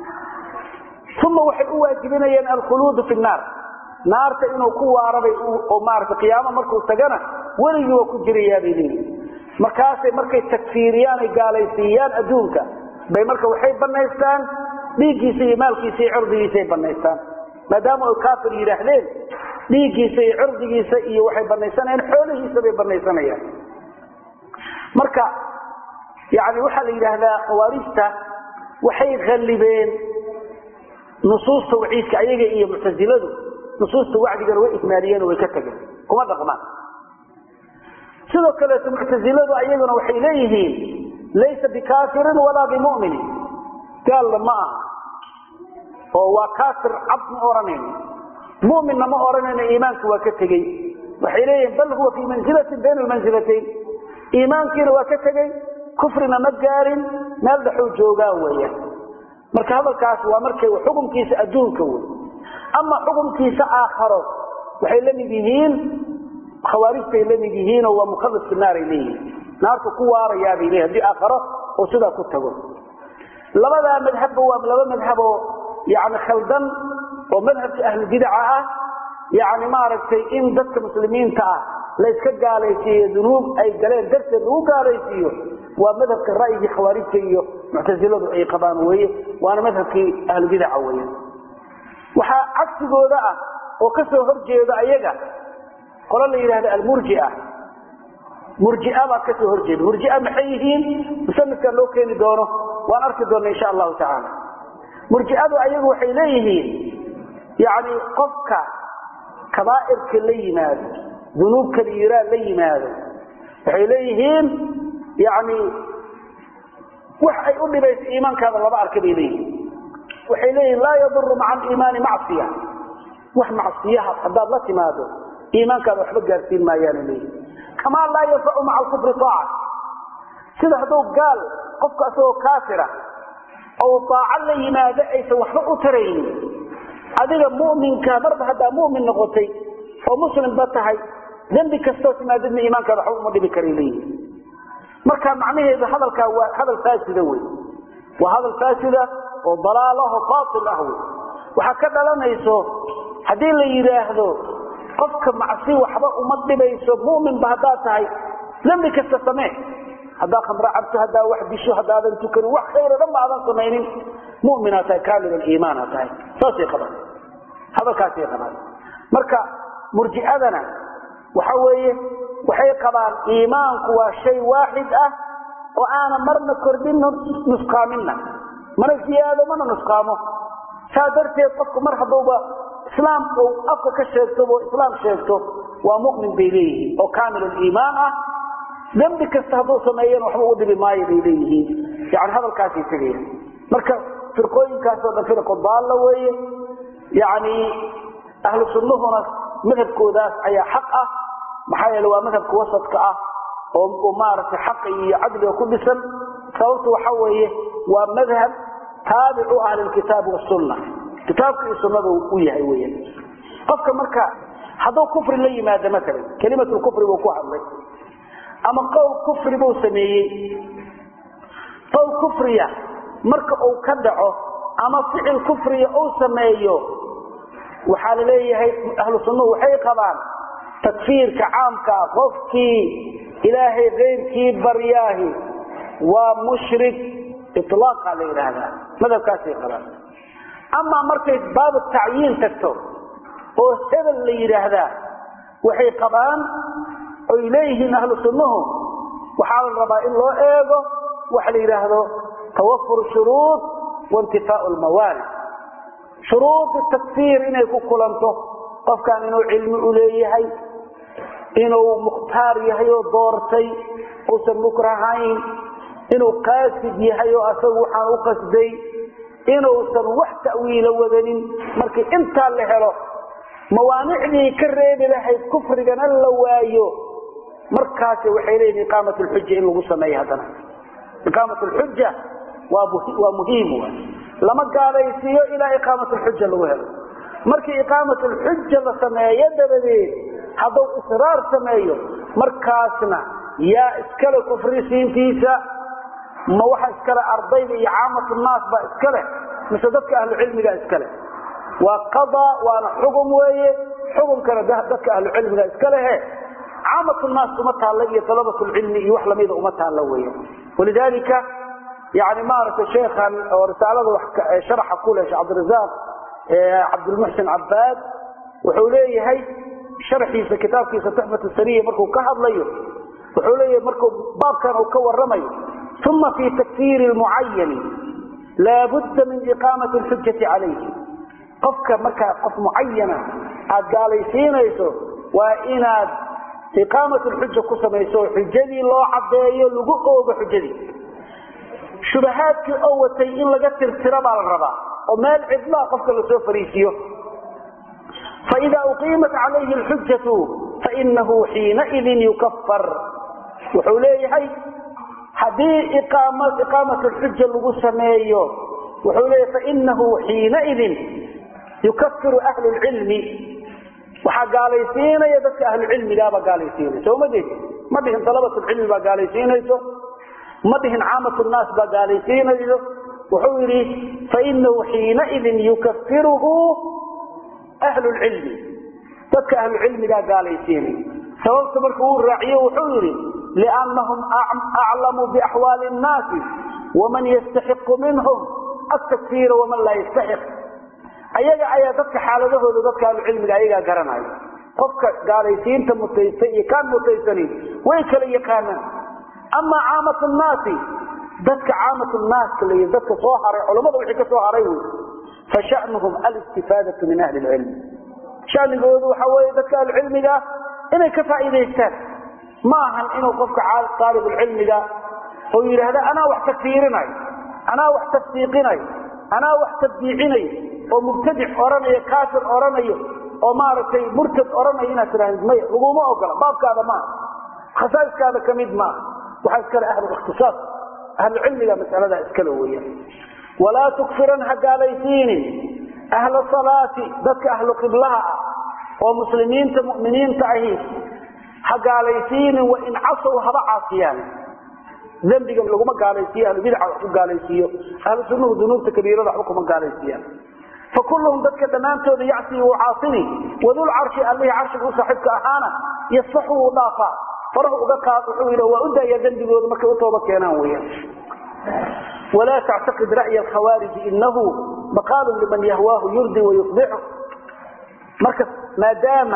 thumma waxay u waajibinayaan al-khulud fi an-nar naarta inuu ku waarabay oo maarta qiyaamo markuu tagana waliga waa ku jiriyaadeen markay takfiiriyaan ay gaalaysiiyaan adduunka bay marka waxay banaystaan dhiigiisa iyo maalkiisa iyo cirdigiisa ay banaystaan maadaama uu kaafir yiraahdeen dhiigiisa iyo cirdigiisa iyo waxay banaysanayaan xoolihiisa bay banaysanayaan marka يعني وحال إلى هذا خوارجته وحي غلبين نصوص توعيد كأيجا إيه معتزلته نصوص توعد جروا إكماليا ويكتجن كما ضغمان سلو كلا معتزلته أيجا وحي إليه ليس بكافر ولا بمؤمن قال ما هو كافر عبد أورانين مؤمن ما أورانين إيمانك وكتجي وحي إليه بل هو في منزلة بين المنزلتين إيمانك وكتجي kufrina ma gaarin meel dhaxuu joogaa weeyaan marka hadalkaas waa markay xukunkiisa adduunka weey ama xukunkiisa aakhiro waxay la mid yihiin khawaarijtay la mid yihiin oo mukhallas fi naar ilayhi naarku ku waarayaa bihi hadii aakhiro oo sida ku tago labada madhab waa laba madhab oo yaani khaldan oo madhabka ahli bid'ah yaani ma aragtay in dadka muslimiinta ah la iska gaalaysiyo dunuub ay galeen darteed uu gaalaysiyo waa madhabka ra'yiga khawaarijta iyo mu'taziladu ay qabaan weeye waana madhabkii ahli bid'ah weeye waxa cagsigooda ah oo ka soo horjeeda ayaga qolo la yiraahdo al-murji'ah murji'a ba ka soo horjeeda murji'a maxay yihiin musanadka loo keeni doono waan arki doonaa insha Allah ta'ala murji'adu ayagu waxay leeyihiin yaani qofka kabaa'irka la yimaado dunuub kabiira la yimaado waxay leeyihiin yaani wax ay u dhibayso iimaankaada laba arkay leeyihiin waxay leeyihiin la yadurru ma'a al-iimaan ma'siyah wax ma'siyaha hadaad la timaado iimaankaada waxba gaarsiin maayaan leeyihiin kama la yafa'u ma'a al-kufri ta'a sida haduu gaal qofka asoo kaafira oo ta'a la yimaado aysan waxba u taraynin adiga mu'minka marba hada mu'min noqotay oo muslim ba tahay dambi kasto timaadina iimaankaada waxa uma dhibi kareeyay marka macnaheedu hadalka waa hadal faasida weey waa hadal faasida oo dalaalaha baatil ah waxa ka dhalanayso hadii la yiraahdo qofka macsi waxba uma dhibayso mu'min ba hada tahay dambi kasta samee hada khamra abta hada wax bisho hada adan tukan wax khayr dhanba adan sameeynin mu'minaata kaamil al-iimaan tahay saasi qaban hada kaasi qaban marka murji'adana waxa weeye waxay qabaan iimaanku waa shay waahid ah oo aan marna kordhin nusqaamina mana ziyaado mana nusqaamo saadarteed qofku mar haduuba islaam oo afka ka sheegto oo islaam sheegto waa mu'min biilayhi oo kaamil al-iimaan ah dambi kasta haduu sameeyeen waxba u dhibi maayo biilayhi yaani hadalkaasi tagay marka firqooyinkaas oo firqo daalla weeye yaani ahlu sunnahuna madhabkoodaas ayaa xaq ah maxaa yeelay waa madhabka wasadka ah oo maaragtay xaq iyo cadli ku dhisan sababtu waxa weeye waa madhab taabicu ahli alkitab wa sunnah kitabka iyo sunnada uu yahay weeye qofka marka haduu kufri la yimaado mesela kalimatu kufri uu ku hadlay ama qowl kufri buu sameeyay qowl kufriya marka uu ka dhaco ama ficil kufriya uu sameeyo waxa la leeyahay ahlu sunnah waxay qabaan takfiirka caamka qofkii ilaahay qeyrkii baryaahi waa mushrik itlaq la yiraahdaa madhabkaasi qabaan ama markay baab ta'yiin tagto oo hebel la yiraahdaa waxay qabaan oo ilayhi ahlu sunnah waxa la rabaa in loo eego waxa la yiraahdo tawaffur shuruud wa intifaa'u al-mawani shuruud at-takfir inay ku kulanto qofkan inuu cilmi u leeyahay inuu mukhtaar yahay oo doortay oo san mukrahayn inuu qaasid yahay oo asagu waxaan u qasday inuu san wax ta'wiil wadanin markii inta la helo mawaanicdii ka reebi lahayd kufrigan la waayo markaas waxay leeyihiin iqaamatu al-hujja in lagu sameeyo hadana iqaamatu al-hujja waa muhiim lama gaalaysiyo ila iqaamatu al-hujja lagu helo markii iqaamatu al-hujja la sameeyo dabadeed haduu israar sameeyo markaasna yaa iskala kufrisiintiisa ma waxa iskala ardayda iyo caamatu naas ba iskala mise dadka ahlu cilmiga iskala waa qada waana xukum weeye xukumkana dadka ahlu cilmiga iskala caamatu naas uma taala iyo talabatu ilmi iyo wax lamida uma taala weeye walidalika يعني ما عرف الشيخ ورسالته شرح كله شيخ عبد الرزاق عبد المحسن عباد وحوليه هي شرحي في كتاب في تحفة السرية مركو كهضليه وحوليه مركو باب كانوا كورمي ثم في تكفير المعين لا بد من إقامة الحجة عليه قفك مركا قف معينة قال يسينيسو وإن إقامة الحجة كسميسو حجدي الله عبداليه لقوه بحجدي شبهاتك أوتي إن لقد ترترب على الربا وما العدلاء قفك لسوف فريسيه فإذا أقيمت عليه الحجة فإنه حينئذ يكفر وحوليه هاي حدي إقامة الحجة لغسميه وحوليه فإنه حينئذ يكفر أهل العلم وحقاليسين يدك أهل العلم لا بقاليسين سو ما بهن طلبة العلم بقاليسين ما بهن عامة الناس بقاليسين وحوليه فإنه حينئذ يكفره أهل العلم دك أهل العلم لا قاليسين سوف تبركوا الرعية وحوليه لأنهم أعلم بأحوال الناس ومن يستحق منهم التكفير ومن لا يستحق أيها ذاتك حالته ذاتك العلم أيها قرناي قفك قاليسين تمتيسين كان متيسنين ويكلي كان أما عامة الناس ذاتك عامة الناس اللي ذاتك صوهر علماء وحكا صوهرين فشأنهم الاستفادة من أهل العلم شأن يقولوا حوالي ذاتك العلم لا إنه كفائدة يستاذ ما إنه قفك طالب العلم لا ويقول هذا أنا وح تكفيرنا أنا وح تفسيقنا أنا وح تبديعنا ومبتدع أراني كافر أراني ومارتي مرتد أراني هنا سرهن مي وما أقول بابك هذا ما خصائص هذا كميد ما وحذكر أهل الاختصاص أهل العلم لا مسألة إسكالوية ولا تكفرن حقاليسين أهل الصلاة ذاتك أهل قبلها ومسلمين مؤمنين تعهيد حقاليسين وإن عصوا هبا عاصيان ذنبي قبل لكم قاليسيان البدع قاليسيو أهل السنة وذنوب كبيرة حكم قاليسيان فكلهم ذاتك دمانته يعصي وعاصني وذو العرش اللي عرشه صاحبك أهانا يصحه وضافا فرهو بقى وحوله وأدى يذنبي وذمك أطوبة كيناوية ولا تعتقد رأي الخوارج إنه مقال لمن يهواه يرضي ويفضحه مركز ما دام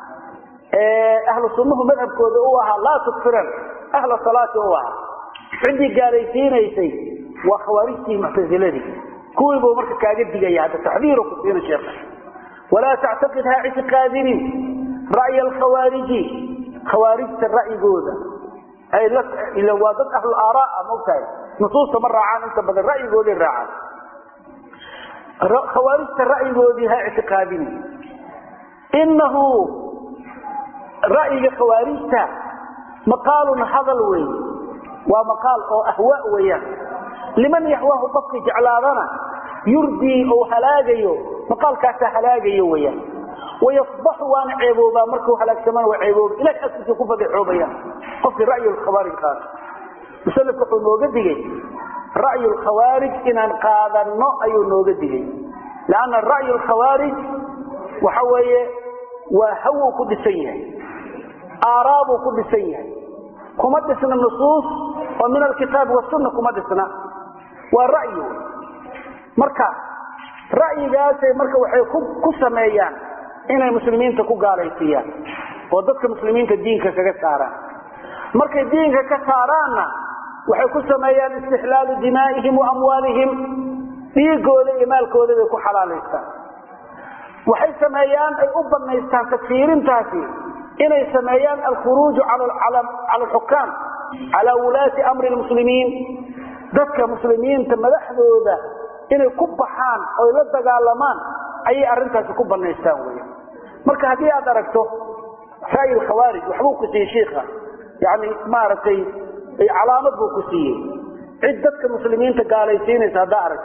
أهل السنة مذهب كودوها لا تكفرن أهل الصلاة هوها عندي قاريسين يسي وخوارجتي معتزلتي كويبوا مركز كاجد جاي هذا تحذيره كثير الشيخ ولا تعتقدها اعتقادين رأي الخوارج خوارج الرأي جودا أي لك إلا وضد أهل الآراء موتاي نصوص مرة عن أنت بدل الرأي جودي الرعان خوارج الرأي جودها اعتقادين إنه رأي خوارجته مقال هذا الوي ومقال أو أهواء وياه لمن يحواه طفق جعلاننا يردي أو هلاقيه مقال كاتا هلاقيه وياه ويصبح وان عيبوبا مركو هلاك سمان وعيبوب إلى أساس يكون فضحوبيا قفل رأي الخوارج قال مسلف كحول نوغديه رأي الخوارج إن انقاذ النوء نوغديه لأن الرأي الخوارج وحوية وهو كل سيئة آراب كل سيئة كمدسنا النصوص ومن الكتاب والسنة كمدسنا والرأي مركا رأي جاسي مركا وحي كسميان إن المسلمين تكو قاليسيان وضدك المسلمين كدينك كساران مركا دينك كساران وحي كسميان استحلال دمائهم وأموالهم يقول إمال كودة يكو حلاليستان وحي سميان أي أبنى يستان تكفيرين تاسي إنه سميان الخروج على الحكام على ولاة أمر المسلمين ذكى مسلمين تمدحذو ذا إنه كبحان أو يلدق علمان أي أرنتها تكبر نيستاوية مركا هذه أدركته ساي الخوارج وحبوك سي شيخة يعني مارتي علامة بوكسية عدة المسلمين تقاليسين سادارك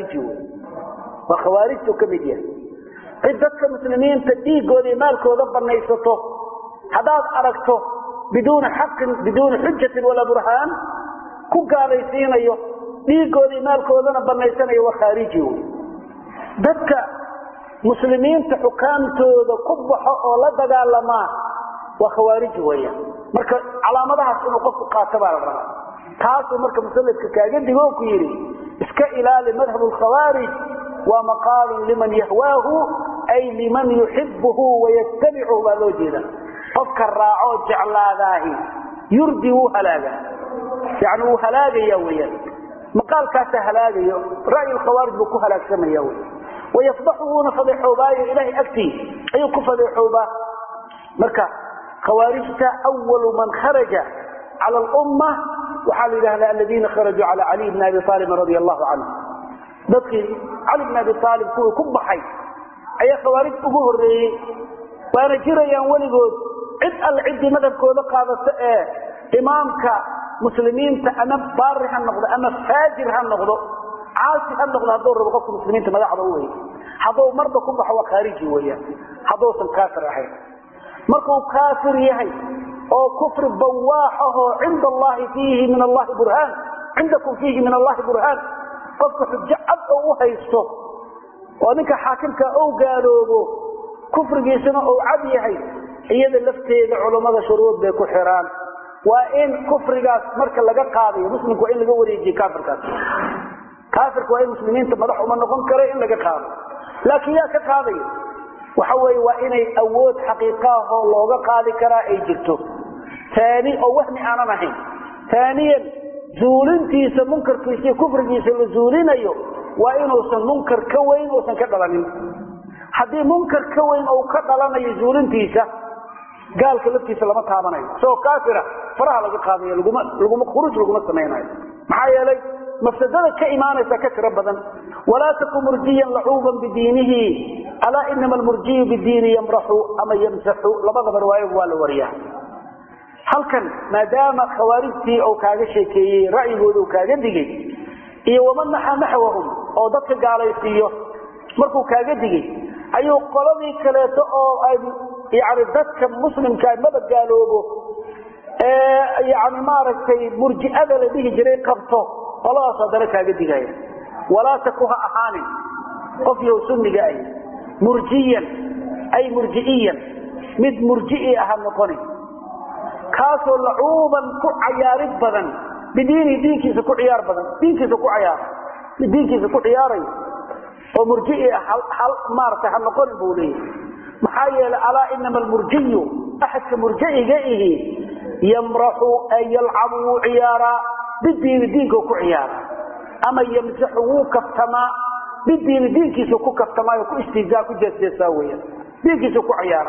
وخوارجته كمدية عدة المسلمين تديقوا لمالك وضبر نيسته هذا أركته بدون حق بدون حجة ولا برهان كقاليسين أيوه ديقوا لمالك وضبر نيسته وخارجه ذكى مسلمين تحكامته قبحوا ولا دقالما وخوارجه ويا marka calaamadahaas inuu qofku qaato baa la rabaa taas marka musalladka kaaga digo ku yiri iska ilaali madhab al-khawarij wa maqal liman yahwahu ay liman yuhibbuhu wa yattabi'uhu wa loo jeeda qofka raaco jeclaadahi yurdi uu halaaga yani uu halaagaya weeyaan maqalkaas halaagayo ra'yi al-khawarij buu ku halaagsamaya ويفضحون فضحوا إلهي أكتي أي كفضحوا مركا خوارجت أول من خرج على الأمة وحال إله الذين خرجوا على علي بن أبي طالب رضي الله عنه ذكي علي بن أبي طالب كله كبحي أي خوارج أبوه الرئي وأنا جريا ولقود عد العد مذهب كودة قادة إمامك muslimiinta ama baari ha noqdo ama faajir ha noqdo caasi ha noqdo hadduu rabo qofka muslimiinta madaxda u weyn hadduu marba ku baxo waa khaariji weeyaan hadduusan kaafir ahayn markuu kaafir yahay oo kufri bawaaxaho cinda allahi fiihi min allahi burhaan cindakum fiihi min allahi burhaan qofka xujo cad oo u haysto oo ninka xaakimka uu gaaloobo kufrigiisana uu cad yahay iyada lafteeda culimada shuruud bay ku xiraan waa in kufrigaas marka laga qaadayo muslimku waa in laga wareejiyo kaafirkaas kaafirku waa in muslimiinta madax uma noqon karo in laga qaado laakiin yaa ka qaadayo waxa weeye waa inay awood xaqiiqaahoo looga qaadi karaa ay jirto taani oo wahmi aanan ahayn taaniyan zuulintiisa munkarkiisa iyo kufrigiisa la zuulinayo waa inuusan munkar ka weyn uusan ka dhalanin haddii munkar ka weyn uu ka dhalanayo zuulintiisa gaalka laftiisa lama taabanayo soo kaafira faraha laga qaadayo laguma khuruuj laguma samaynayo maxaa yeelay mafsadada ka imaanaysa ka tiro badan walaa taku murjiyan lacuuban bidiinihi alaa inama almurjiyu bidiini yamraxu ama yamsaxu labadaba riwaayo waa la wariyaa halkan maadaama khawaarijtii uu kaaga sheekeeyey ra'yigooda uu kaaga digay iyo waman naxa naxwahum oo dadka gaalaysiiyo markuu kaaga digay ayuu qoladii kaleeto oo ay yani dadka muslimka maba gaaloobo yani maaragtay murji'ada la dhihi jiray qabto qoladaas haddana kaaga digaya walaa taku ha ahaanin qof yow sunniga ay murjiyan ay murji'iyan mid murji'i aha noqonin kaasoo lacuuban ku cayaarid badan bidiini diinkiisa ku ciyaar badan diinkiisa ku cayaar diinkiisa ku ciyaaray oo murji'i hal maarta ha noqonin buu leeyahay maxaa yeelay alaa inama almurjiyu axadka murji'iga ihi yamraxu ay yalcabu ciyaara bidiini diinka ku ciyaara ama yamsaxu wuu kaftamaa bidiini diinkiisa ku kaftamaayo ku istihzaa ku jeesjeesaa weeyaan diinkiisa ku ciyaara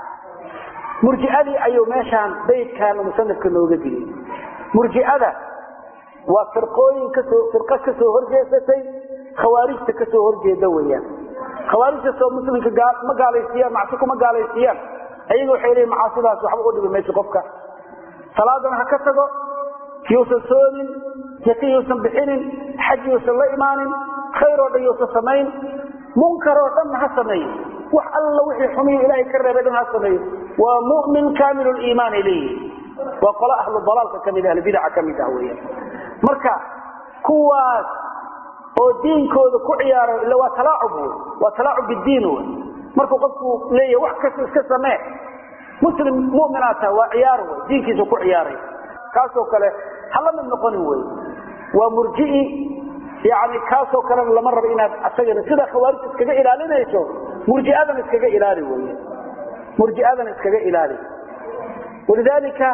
murji'adii ayuu meeshaan baydkan musanifka nooga digay murji'ada waa firqo ka soo horjeesatay khawaarijta ka soo horjeeda weeyaan khawaarijta soo muslimka ma gaalaysiiyaan macsi kuma gaalaysiiyaan ayaga waxay leeyihin macaasidaas waxba u dhibi mayso qofka salaadana ha ka tago yuusan soomin zaki yuusan bixinin xaj yuusan la imaanin khayr oo dhan yuusan samayn munkar oo dhan ha sameeyo wax alla wixii xumiyo ilaahay ka reebay dhan ha sameeyo waa mu'min kaamilu liimaan ilayhi waa qolo ahlu dalaalka ka mid ahlu bidaca ka mid ah weeyaan marka kuwaas oo diinkooda ku ciyaaro illa waa talaacub bidiin wey markuu qofku leeyahay wax kasta iska samee muslim mu'minaata waa ciyaar wey diinkiisa ku ciyaaray kaasoo kale hala mid noqonin wey waa murji'i yani kaasoo kalena lama rabo inaad asagana sida khawaarij iskaga ilaalinayso murji'adana iskaga ilaali wey murji'adana iskaga ilaali walidaalika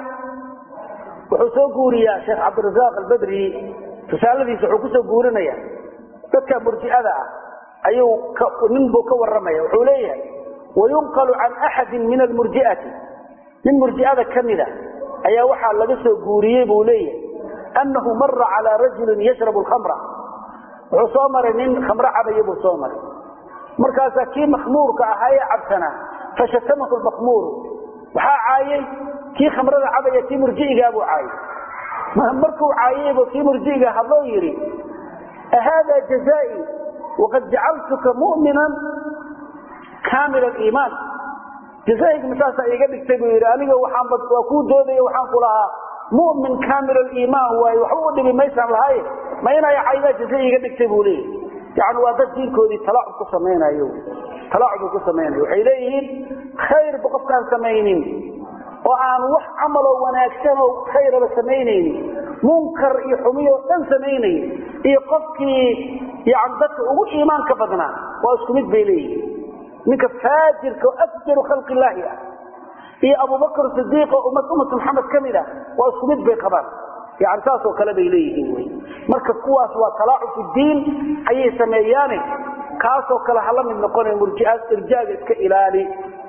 wuxuu soo guuriyaa sheekh cabdirasaaq albadri risaaladiisa wuxuu kusoo guurinaya dadka murji'ada ah ayuu ninbuu ka warramaya wuxuu leeyahay wayunqalu can axadin min almurji'ati min murji'ada ka mida ayaa waxaa laga soo guuriyey buu leeyahay annahu mara calaa rajulin yashrabu alkhamra wuxuu soo maray nin khamro cabaya buu soo maray markaasaa kii makhmuurka ahaa ee cabsanaa fashatamahu lmakhmuuru waxaa caayay kii khamrada cabaya kii murji'igaa buu caayay markuu caayaybu kii murji'iga hadloo yidhi ahada jazaa'i waqad jacaltuka mu'minan kaamila aliimaan jazaa'iga masaasaa iiga dhigtay buu yidhi aniga waa kuu doodaya waxaan ku lahaa mu'min kaamil aliimaan waaye waxba u dhibi maysaan lahaye ma inay caydaa jazaa iiga dhigtay buu leeyahy yani waa dad diinkoodii talaacub ku samaynayo talaacub ku samaynayo waxay leeyihiin khayrba qofkaan samaynin oo aan wax camaloo wanaagsan oo khayraba samaynaynin munkar iyo xumiyo dhan samaynayn iyo qofkii yani dadka ugu iimaanka badnaa waa isku mid bay leeyihiin ninka faajirka oo afjaru khalqi illaahi ah iyo abubakr sidiiq oo ummad maxamed ka mid ah waa isku mid bay qabaan yani saasoo kale bay leeyihiin wy marka kuwaas waa talaacub fi diin ayay sameeyaane kaasoo kale hala mid noqona irjaaga iska ilaali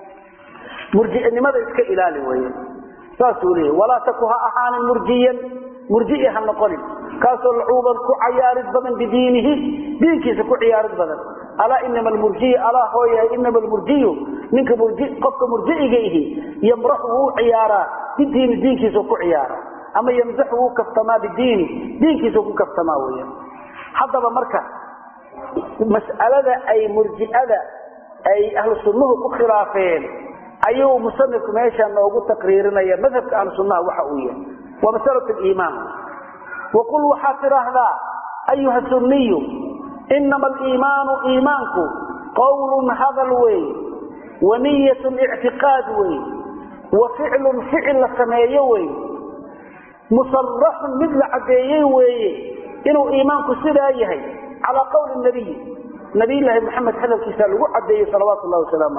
murji'nimada iska ilaali wey saasuu leeyahy walaa taku ha ahaanin murjiyan murji'i ha noqonin kaasoo lacuuban ku cayaarid badan bidiinihi diinkiisa ku ciyaarid badan alaa inama almurjiy alaa hooyahay inama almurjiyu ninka qofka murji'iga ihi yamraxu wuu ciyaaraa bidiini diinkiisa ku ciyaara ama yamzaxu kaftama bidiini diinkiisa ku kaftama weeyaan hadaba marka mas'alada ay murji'ada ay ahlu sunnuhu ku khilaafeen ayuu musannif meesha noogu taqriirinaya madhabka ahlu sunnaha waxa uu yahay wa masalatu al-iimaan wa qul wahatir ahda ayuha sunniyu inma al-iimaan iimaanku qawlun hadha al-way wa niyyatun i'tiqad way wa fi'lun fi'l sameeyo way musarrah mithla adeeyay way inuu iimaanku sidaa yahay ala qawl an-nabiy nabi ilaahi muhammad hadalkiisa lagu adeeyay sallallahu alayhi wasallam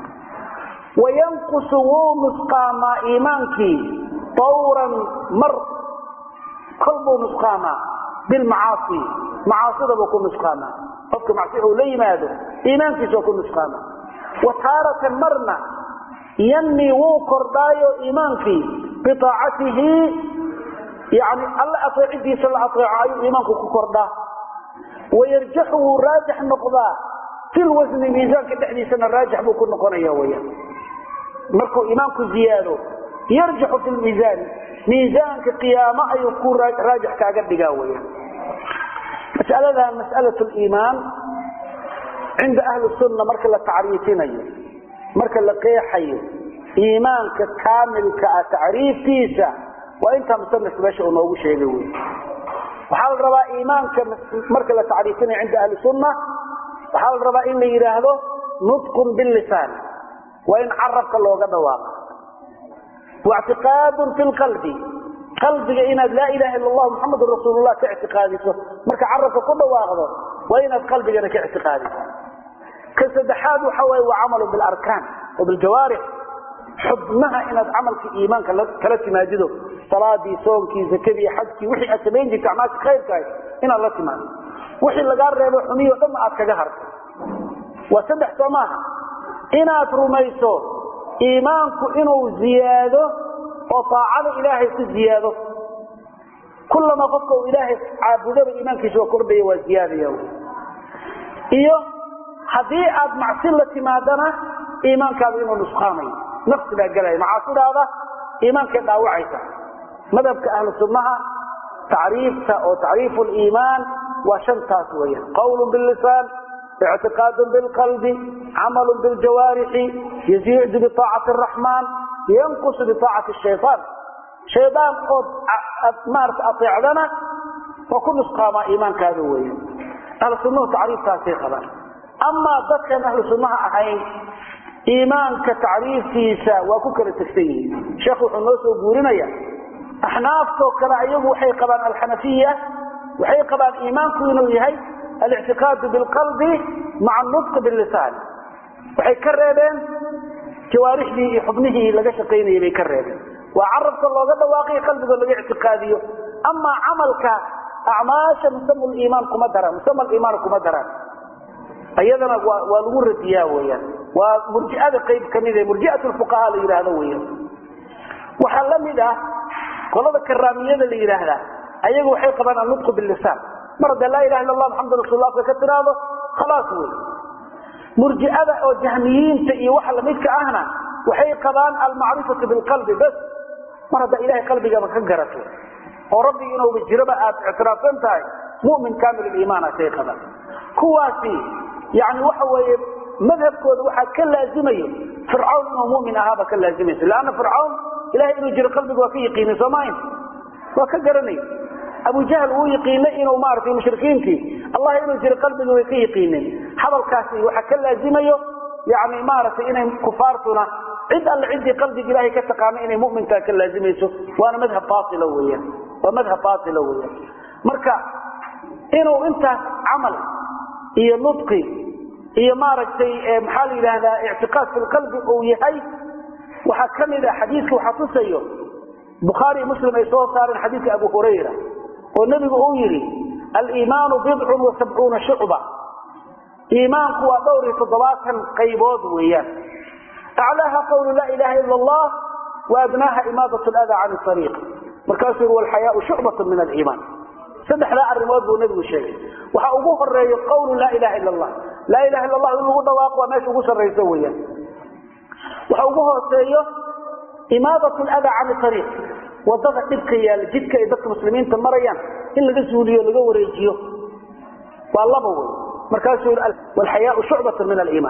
وينقص نسقاما إيمانكي طورا مر قلبه نسقاما بالمعاصي معاصي بكون نسقاما فك معصيه لي ماذا إيمانكي سيكون نسقاما وتارة مرنا ينمي وقردايو إيمانكي بطاعته يعني الله أطيعدي صلى أطيعايو إيمانكو كقردا ويرجحه راجح نقضاء في الوزن ميزان كتحديثنا الراجح بكون نقضايا ويا مركو إيمانك زياده يرجح في الميزان ميزان كقيامة يكون راجح كأقد قاوية مسألة الإيمان عند أهل السنة مركا لتعريفين مركا لقيحي إيمانك كامل كتعريف تيسا وإنت مستنس باشا ونوغو شيء وحال ربا إيمانك مركا لتعريفين عند أهل السنة وحال ربا إني يراهده نطق باللسان وإن عرفك الله قد واقع واعتقاد في القلب قلبك إن لا إله إلا الله محمد رسول الله كاعتقادك مرك عرفك كل واقع وإن قلبك أنا كاعتقادك كسدحاد وحوي وعمل بالأركان وبالجوارح حبنها إن عمل في إيمانك كالتي ماجده صلاة صومك زكبي حجك وحي أسبين جيك عماك خير كاي إن الله تمان وحي اللي قال ريبو حميه وطمع أتك جهر وسدح سماها inaad rumayso iimaanku inuu ziyaado oo taacada ilaahay ku ziyaado kullama qofka uu ilaahay caabudo iimaankiisa kordhay waa ziyaadaya iyo hadii aad macsi la timaadana iimaankaadu inuu nusqaamay nafsiga galay macaasidaada iimaanka dhaawacaysa madhabka ahlu sunnaha taariifta oo taariifu al-iimaan wa shantaas weeyaan qawlun bil lisan اعتقاد بالقلب عمل بالجوارح يزيد بطاعة الرحمن ينقص بطاعة الشيطان شيطان مارس أطيع لنا وكل اسقام إيمان كاذوية أهل السنة تعريف تاسيخ أما ذكر أهل السنة أحيان إيمان كتعريف تيسا وككر التكسير شيخ الحنوس وقورنا أحناف توكلا أيضا وحيقبان الحنفية وحيقبان إيمان كونوا يهي الاعتقاد بالقلب مع النطق باللسان وحيكررين جوارح لي حضنه لغا شقيني بيكررين وعرفت الله قد واقعي قلبك لغا اعتقاديه اما عملك اعماشا مسمى الايمان كمدرا مسمى الايمان كمدرا ايضا والورد يا ويا ومرجئه قيب كميده مرجئه الفقهاء اللي يراهدوا وحلمده قولده كراميه اللي يراهدا ايغو waxay qabaan nutq bil lisan مرد لا إله إلا الله محمد رسول الله فكتر هذا خلاص هو مرجئة أو جهميين تأي وحل ميتك أهنا وحي قضان المعرفة بالقلب بس مرد إله قلبي قبل خنقرته وربي إنه بالجربة اعترافين تاي مؤمن كامل الإيمان شيء قضان كواسي يعني وحوى مذهب كود وحد كل لازمي فرعون إنه مؤمن هذا كل لازمي لأن فرعون إله إنه جرى قلبك وفيه يقين سماين وكجرني أبو جهل هو يقينه إنه مار في مشركين فيه الله إنه جرى قلبه ويقين يقينه حضر كاسي وحكى لازميه يعني مارس إنه كفارتنا عد العد قلبي إلهي كتقام إنه مؤمن تاكل لازميه وأنا مذهب باطل وياه ومذهب باطل وياه مركا إنه أنت عمل هي نطقي هي مارس محال إلى هذا اعتقاد في القلب ويهي وحكم إذا حديثك وحفظيه بخاري مسلم يسوى صار حديث أبو هريرة والنبي يقول الإيمان 70 شعبة إيمان هو دور فضلات قيبوض وياه أعلاها قول لا إله إلا الله وأدناها إماضة الأذى عن الطريق مركاسر والحياء شعبة من الإيمان سدح لا الرماد والنبي الشيء وحأبوه الرأي قول لا إله إلا الله لا إله إلا الله إنه دواق وما يشبوش الرأي سويا وحأبوه السيئة إماضة الأذى عن الطريق wadada dhibka yaal jidka ay dadka muslimiinta marayaan in laga suuliyo laga wareejiyo waa laba way markaasuu wal hayaa shu'batun min al iiman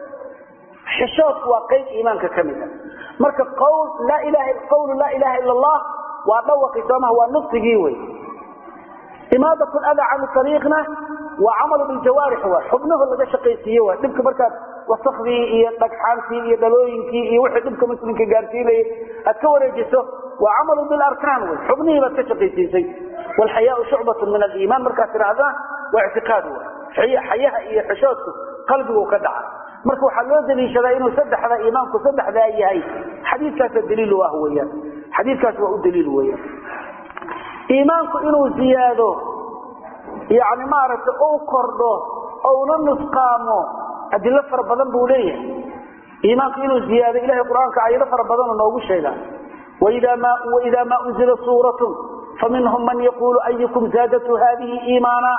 xishood waa qayb iimaanka kamid ah marka qowl la ilaha illa allah waa dhawaqi soomaha waa nafsigi way imaadatu al-adha 'an tariiqna wa 'amalu bil jawarih wa xubnuhu laga shaqaysiyo waa dibka markaad wasakhdii iyo dhagxaantii iyo dalooyinkii iyo wixii dibka muslimka gaarsiinay aad ka wareejiso wa 'amalu bil arkaan wa xubnihi baad ka shaqaysiisay wal hayaa shu'batun min al iiman marka tiraahdaa wa i'tiqaadu hayaha iyo xishoodku qalbigu ka dhaca marka waxa loo daliishadaa inuu saddexda iimaanku saddexda yahay xadiiskaas daliil ah weeyaan xadiiskaas waa u daliil weeyaan iimaanku inuu ziyaado yaani maarata oo kordho oo nusqaamo adilla far badan buu leeyahay iimaanku inuu ziyaado ilaahay quraanka ayado far badan noogu sheega وإذا ما أنزل سورة فمنهم من يقول أيكم زادت هذه إيمانا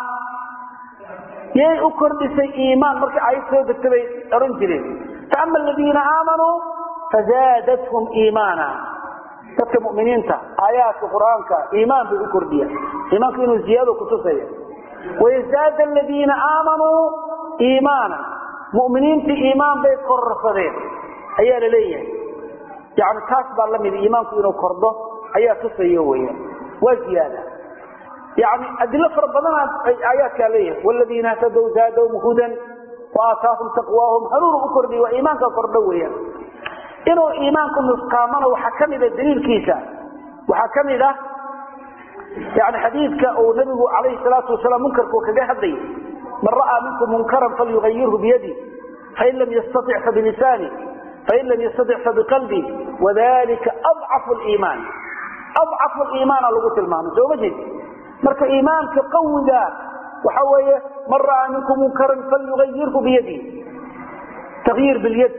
يي أكرد سي إيمان مركي عايز سودك تبي أرنجلين فأما الذين آمنوا فزادتهم إيمانا تبقى مؤمنين تا آيات القرآن إيمان بأكردية إيمان كأنه زيادة كتسية ويزداد الذين آمنوا إيمانا مؤمنين في إيمان بيكر صديق أيها لليه يعني كاسب الله من الإيمان كأنه كرده أيها تسية ويا وزيادة يعني أدلة ربنا آيات عليه والذين اهتدوا زادهم هدى وآتاهم تقواهم هلون أكردي وإيمانك كردويا إنه إيمانكم نسقامنا وحكم إذا الدليل كيسا وحكم إذا يعني حديثك أو نبيه عليه الصلاة والسلام منكر كجهدي من رأى منكم منكرا فليغيره بيده فإن لم يستطع فبلسانه فإن لم يستطع فبقلبه وذلك أضعف الإيمان أضعف الإيمان على قوة المعنى سوى مجد مرك إيمانك قوي ذا وحوية من رأى منكم منكرا فليغيره بيده تغيير باليد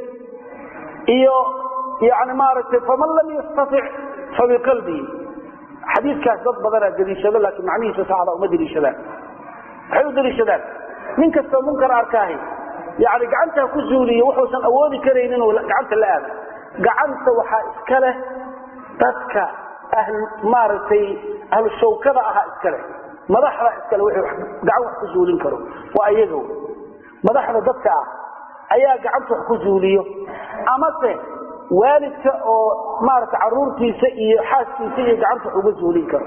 يعني مارت فمن لم يستطع فبقلبه حديث كاس ضد بدر دليل شذا لكن معنيه ساعه وما دليل شذا حلو دليل شذا من كسب منكر اركاهي يعني قعنتها كزوليه وحوسن اودي كرينين ولا قعنت الان قعنت وحا اسكله dadka ahl maartay ahl shawkada aha iskale madaxda iskale wixii gacan wax ku zuulin karo waa ayagu madaxda dadka ayaa gacanta wax ku zuuliyo ama se waalidka oo maarta caruurtiisa iyo xaaskiisa iyo gacanta uga zuulin karo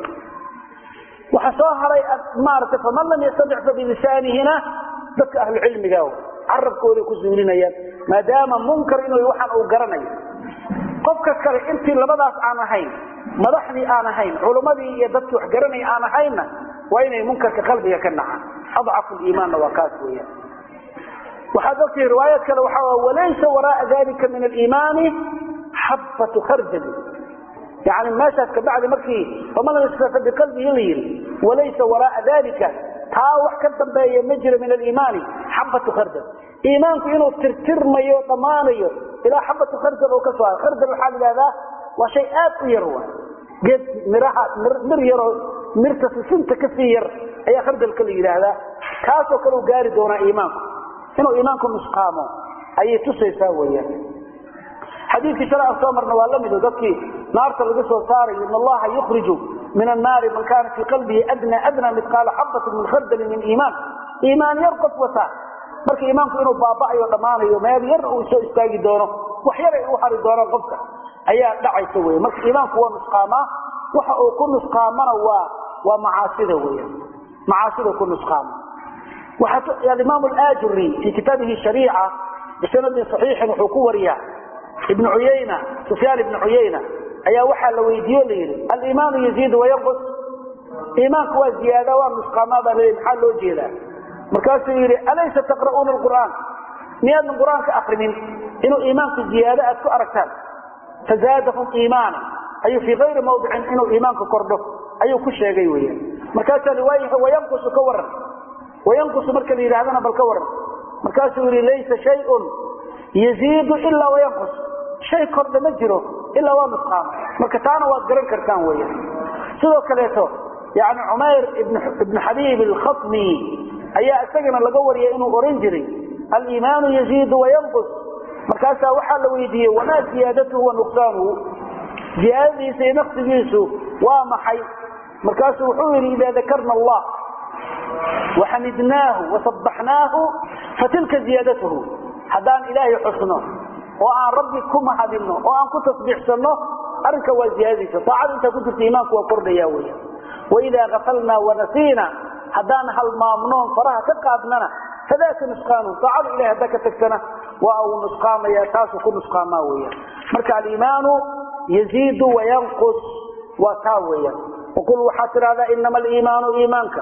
waxa soo haray maarta faman lam yastadع bilisaanihina dadka ahlu cilmiga arabkooda ku zuulinayaan maadaama munkar inuu waxan uu garanayo qofka kale intii labadaas aan ahayn madaxdii aan ahayn culimadii iyo dadkii wax garanay aan ahayna waa inay munkarka qalbiga ka nacaan adcafu iimaan waa kaas weeyaan waxa dadkii riwaayad kale waxa walaysa waraa dalika min al-iimaan habatu khardal يعني ماشى كبعد مركي ومن يستفاد بقلبه يلين وليس وراء ذلك تا وحكد بي مجرى من الإيمان حبة خردل إيمانك إنه ترتر ميو طمانيو إلى حبة خردل وكسوها خردل الحال هذا وشيئات يروى قد مريرو مرتس سنت كثير أي خردل كل هذا كاسو كانوا قاري دون إيمانك إنه إيمانكم مسقامه أي تسي ساوية حديث شرع الصامر نوالمي ذكي نار تلقسه صاري إن الله يخرج من النار من كان في قلبه أدنى مثقال حبة من خردل من إيمان يرقص وساء مرك إيمانك إنه بابعي وضماني وما يرقوا يسوء استاقي دونه وحيرا يوحر دونه قبك أيها دعي سوي مرك إيمانك هو مسقامة وحقوا كل مسقامنا ومعاصده ويا معاصده كل مسقامة وحتى الإمام الآجري في كتابه الشريعة بسند صحيح وحكوه رياء ابن عيينة سفيان ابن عيينة أيها وحى لو يديو لي الإيمان يزيد وينقص إيمانك هو زيادة ومسقامة بل محل وجيدا مركز يري أليس تقرؤون القرآن مياد القرآن كأقرمين إنه إيمانك زيادة أتكو أركان فزادهم إيمانا أي في غير موضع إنه إيمانك كرده أي كل شيء جيوية مركز روايه وينقص كورا وينقص مركز يري هذا بالكورا مركز يري ليس شيء يزيد إلا وينقص شيء كرده مجره إلا ومسقام مركتانا وقرن كرتان ويا سيدو كليتو يعني عمير ابن حبيب الخطمي أيها أستجن لقور إنه أورنجري الإيمان يزيد وينقص مركاسا وحل ويديه وما زيادته ونقصانه ziyaadadiisa iyo naqsigiisu waa maxay markaasuu wuxuu yidhi idaa dakarna allah waxamidnaahu wasabaxnaahu fatilka ziyaadatuhu haddaan ilaahay xusno oo aan rabbi ku mahadinno oo aan ku tasbiixsanno arrinka waa ziyaadadiisa taacada intaa ku jirta iimaanku waa kordhaya weya waidaa gafalnaa wanasiina haddaan halmaamnoon faraha ka qaadnana fadaaka nusqaanu taacada ilahay haddaa ka tagtana waa uu nusqaamaya taasuu ku nusqaamaa weya marka aliimaanu yaziidu wayanqus waa taa weya وقل وحاطر هذا إنما الإيمان إيمانك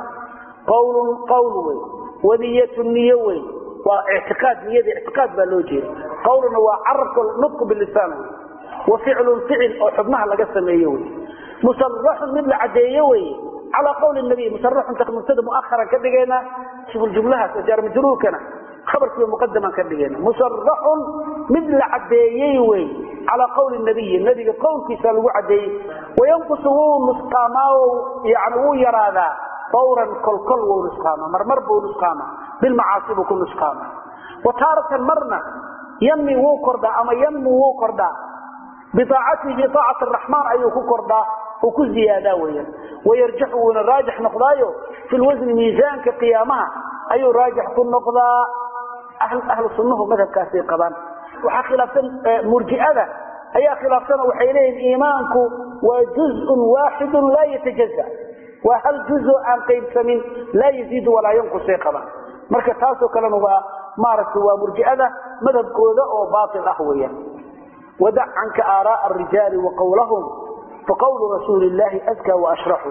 قول وي ونية النية وي واعتقاد نية اعتقاد بالوجه قول وعرف النطق باللسان وفعل فعل أو حبناها لقسم يوي مصرح مثل عديوي على قول النبي مصرح مبتدا مؤخرا كدغينا شوف الجملة جار مجرور كان خبر فيه مقدما كدغينا مصرح مثل عديوي على قول النبي قول كيسا لو عدي وينقصه نسقاما يعني هو يرادا فورا كل ونسقاما مرمر ونسقاما بالمعاصي كل نسقاما وتارة مرنا يمي هو كردا اما يمي هو كردا بطاعته طاعة الرحمن ايوه كردا وكل زيادة ويرجح ونراجح نقضايه في الوزن ميزان كقيامها ايوه راجح كل نقضا اهل السنه مذهب كاسي قبان وحا خلافا مرجئة أي خلافا وحيلين إيمانك وجزء واحد لا يتجزأ وهل جزء عن قيد سمين لا يزيد ولا ينقص يقضى مركز تاسو كلام مارس ومرجئة مذهب كوذا أو باطل أحوية ودع عنك آراء الرجال وقولهم فقول رسول الله أزكى وأشرح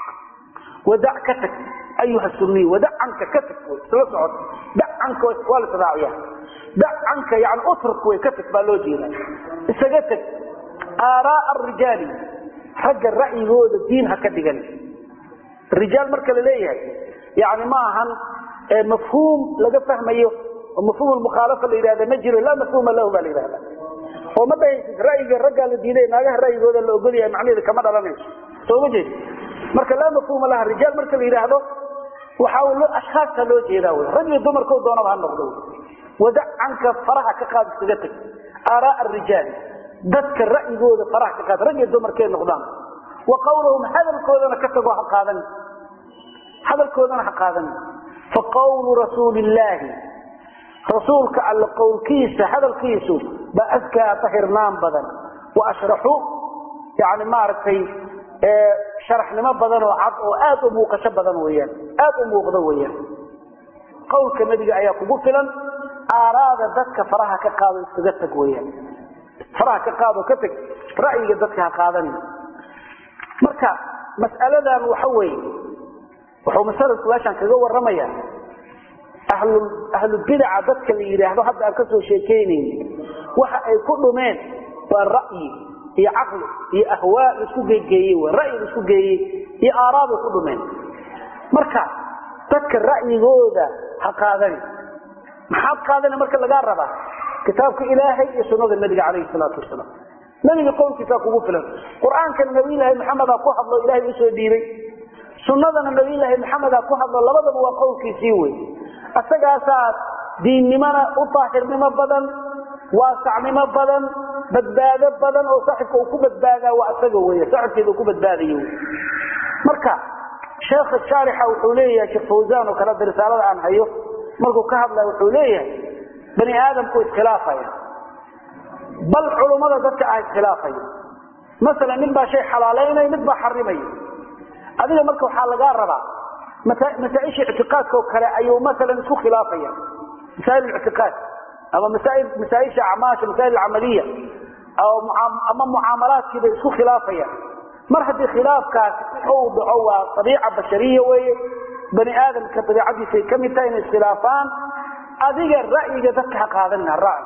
ودع كتك أيها السني ودع عنك كتك دع عنك والس راعيه دع عنك يعني اترك ويكتك بالوجينا اسجتك آراء الرجال حق الرأي هو الدين هكذا الرجال مركز ليه يعني معهم مفهوم لقى فهم ايه ومفهوم المخالفة لإرادة مجرى لا مفهوم له بالإرادة وما بيس رأي الرجال الدينين هذا الرأي هو اللي أقول لي معني ذا كما دلنيش سو مجد مركز لا مفهوم لها الرجال مركز الإرادة وحاول أشخاص كالوجه راوي رجل الدمر كود دونا بها النقضون ودع عنك فرحة كقاد سجتك آراء الرجال ذاتك الرأي جود فرحة كقاد رجل الدمر كين نقضان وقولهم هذا الكودنا كتبوا حقادا هذا الكودنا حقادا فقول رسول الله رسولك على قول كيس هذا الكيس بأذكى طهر نام بدن وأشرحوا يعني ما ركي شرح لما بدن وآت أموك شبدا ويان آت أموك ضويا قولك النبي أياك بطلا أراد ذاتك فرها كقاضي سجدتك وياه فرها كقاضي كتك رأي ذاتك قاضي مركا مسألة وحوي وحو مسألة سواشان كجو الرمية أهل البدع ذاتك اللي يريحوا حتى أكسوا شيكيني وحا يكون من والرأي هي عقل هي أهواء لسوق الجيي والرأي لسوق الجيي هي آراء يكون من مركا تذكر رأي جودا حقاضي maxaad qaadana marka laga raba kitaabka ilaahay iyo sunnada nabiga kaleey salaatu wasalaam nabiga qowlkiisa kugu filan quraanka nabiga ilaahay maxamed ku hadlo ilaahay u soo dhiibay sunnadana nabiga ilaahay maxamed ku hadlo labadaba waa qowlkiisii weey asagaasa diinnimana u taahirnimo badan waasacnimo badan badbaado badan oo saaxibka uu ku badbaadaa waa asaga weey saaxibkeedu ku badbaadayo marka sheekh sharixa wuxuu leeyahay sheekh Fawzan oo kala risaalada aan hayo markuu ka hadlay wuxuu leeyahay bani aadamku iskhilaafaya bal culimada dadka ay iskhilaafaya مثلا نبا شيء حلالين نبا حرمي adiga marka waxa laga rabaa مسائل اعتقادك وكلا ايو مثلا سو خلافيه مسائل الاعتقاد او مسائل اعماش مسائل العمليه او اما معاملات كده سو خلافيه مرحله خلافك او دعوه طبيعه بشريه وي بني ادم كطبيعتي في كمتين الخلافان adiga ra'yiga dadka qaadana ra'y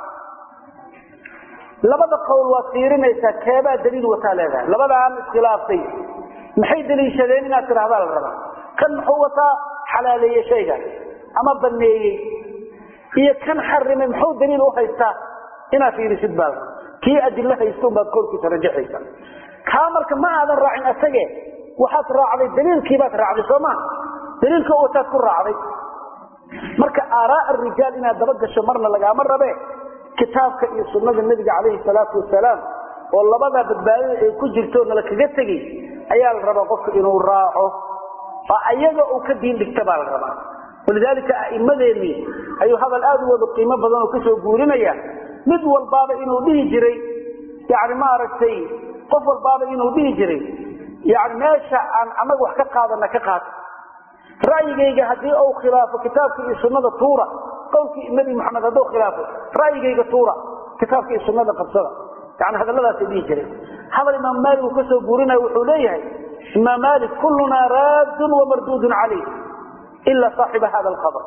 labada qowl waa fiirinaysa keeba daliil wata leedahay labada aan iskhilaafay maxay daliishadeen inaad tiraahdo la rabaa kan huwa xalaaleeye shayga ama baneeyay iyo kan xarimay muxuu daliil u haystaa ina fiirisid baa kii adilla haysto baad qolkiisa rajaxaysa ka marka ma aadan raacin asage waxaad raacday daliilkii baad raacday Soomaa daliilka oo taad ku raacday marka aaraa ar-rijaal ina daba gasho marna laga ma rabe kitaabka iyo sunnada nabiga kaleey salaatu wasalaam oo labada badbaadada ay ku jirto nala kaga tagay ayaa la rabaa qofka inuu raaco fa ayaga uu ka diin dhigta baa la rabaa walidaalika a'immadeeni ayu hadal aad u wada qiimo badan oo ka soo guurinaya mid walbaaba inuu dhihi jiray yaani ma aragtay qof walbaaba inuu dhihi jiray yaani meesha aan anagu wax ka qaadana ka qaad ra'yigayga hadii uu khilaafo kitaabka iyo sunnada tuura qowlkii nabi maxamed haduu khilaafo ra'yigayga tuura kitaabka iyo sunnada qabsada يعني هذا لا تبيه جري هذا الإمام مالك وكسر بورنا وحوليه إمام مالك كلنا راد ومردود عليه إلا صاحب هذا الخبر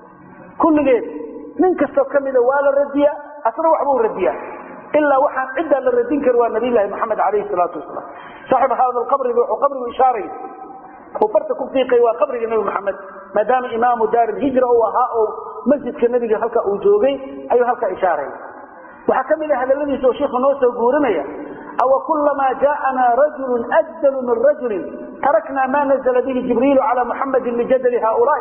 كل جيد من كسر كم إذا ولا الردية أسرع وحبه الردية إلا وحن عدة للردين كروان نبي الله محمد عليه الصلاة والسلام صاحب هذا القبر وقبر إشاري وفرتكم في قوى قبر النبي محمد ما دام إمام دار الهجرة وهاء مسجد كالنبي هلك أوجوبي أي هلك إشاري وحكم له هذا الذي سوى شيخ نوسى وقورنيا أو كلما جاءنا رجل أجدل من رجل تركنا ما نزل به جبريل على محمد لجدل هؤلاء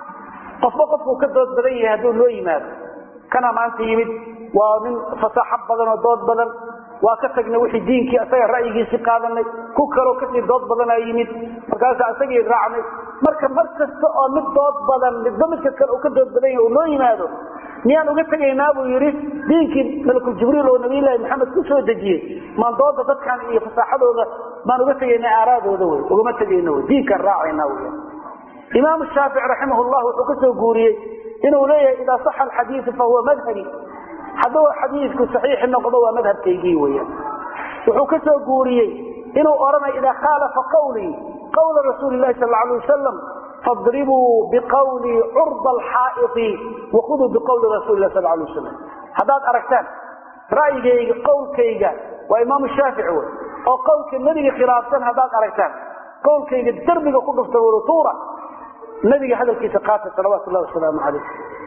قفوا كدود بديه هدول له يماد كان ما أنت يمد ومن فصاحب بدن ودود بدن وكتجنا وحي دينك أسير رأيك سقادنا كوكرو كتير دود بدن يمد فقال أسير رعني مركز سؤال مد دود بدن للضمن كدود بديه له يماده ميان uga tagaynaa buu yiri diinkii malakul jibriil oo nabi ilaahay maxamed ku soo dajiyay ma dooda dadkan iyo fasaaxadooda baan uga tagaynaa aaraadooda way uga ma tagaynaa diinka raacayna way imaam shaafici rahimahullah wuxuu ka soo guuriyay inuu leeyahay ida sahha alhadith fa huwa madhhabi haduu hadithku sahih noqdo waa madhabkaygii weeyaan wuxuu ka soo guuriyay inuu oranayo ida khalafa qawli qawl rasuulillah sallallahu alayhi wasallam فاضربوا بقول عرض الحائط وخذوا بقول رسول الله صلى الله عليه وسلم هذا أركتان رأيك قولك وإمام الشافعي أو قولك النبي خلافتان هذا أركتان قولك الدرب وكل فتورة النبي هذا الكيس قاتل صلوات الله والسلام عليه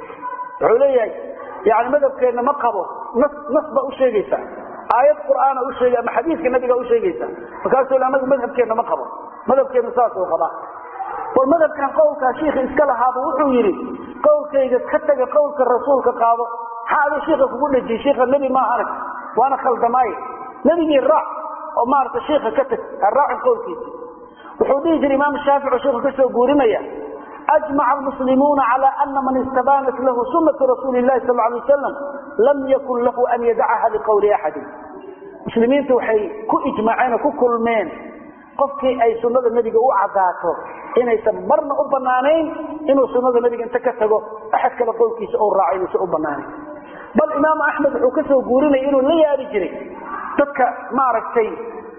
عليا يعني ماذا كان مقبه نصب أشيغيسا آيات قرآن أشيغيسا أما حديث النبي أشيغيسا فقالوا لما مذهب كان مقبه مذهب كان ساسه وقضاء والمذهب كان قولك شيخ إسكال هذا وحويري قولك إذا تكتك قولك الرسول كقاضه هذا شيخ يقول لك شيخ النبي ما عرف وأنا خلد ماي نبي الراع ومارت الشيخ كتك الراع قولك وحوديج الإمام الشافعي وشيخ كسو قورمية أجمع المسلمون على أن من استبانت له سنة رسول الله صلى الله عليه وسلم لم يكن له أن يدعها لقول أحد مسلمين توحي كو إجماعين كو كلمين qofkii ay sunnada nabiga u cadaato inaysan marna u banaanayn inuu sunnada nabiga inta ka tago axad kale qowlkiisa oo raacinaysa u banaanayn bal imaam ahmed wuxuu ka soo guurinay inuu la yaari jiray dadka ma aragtay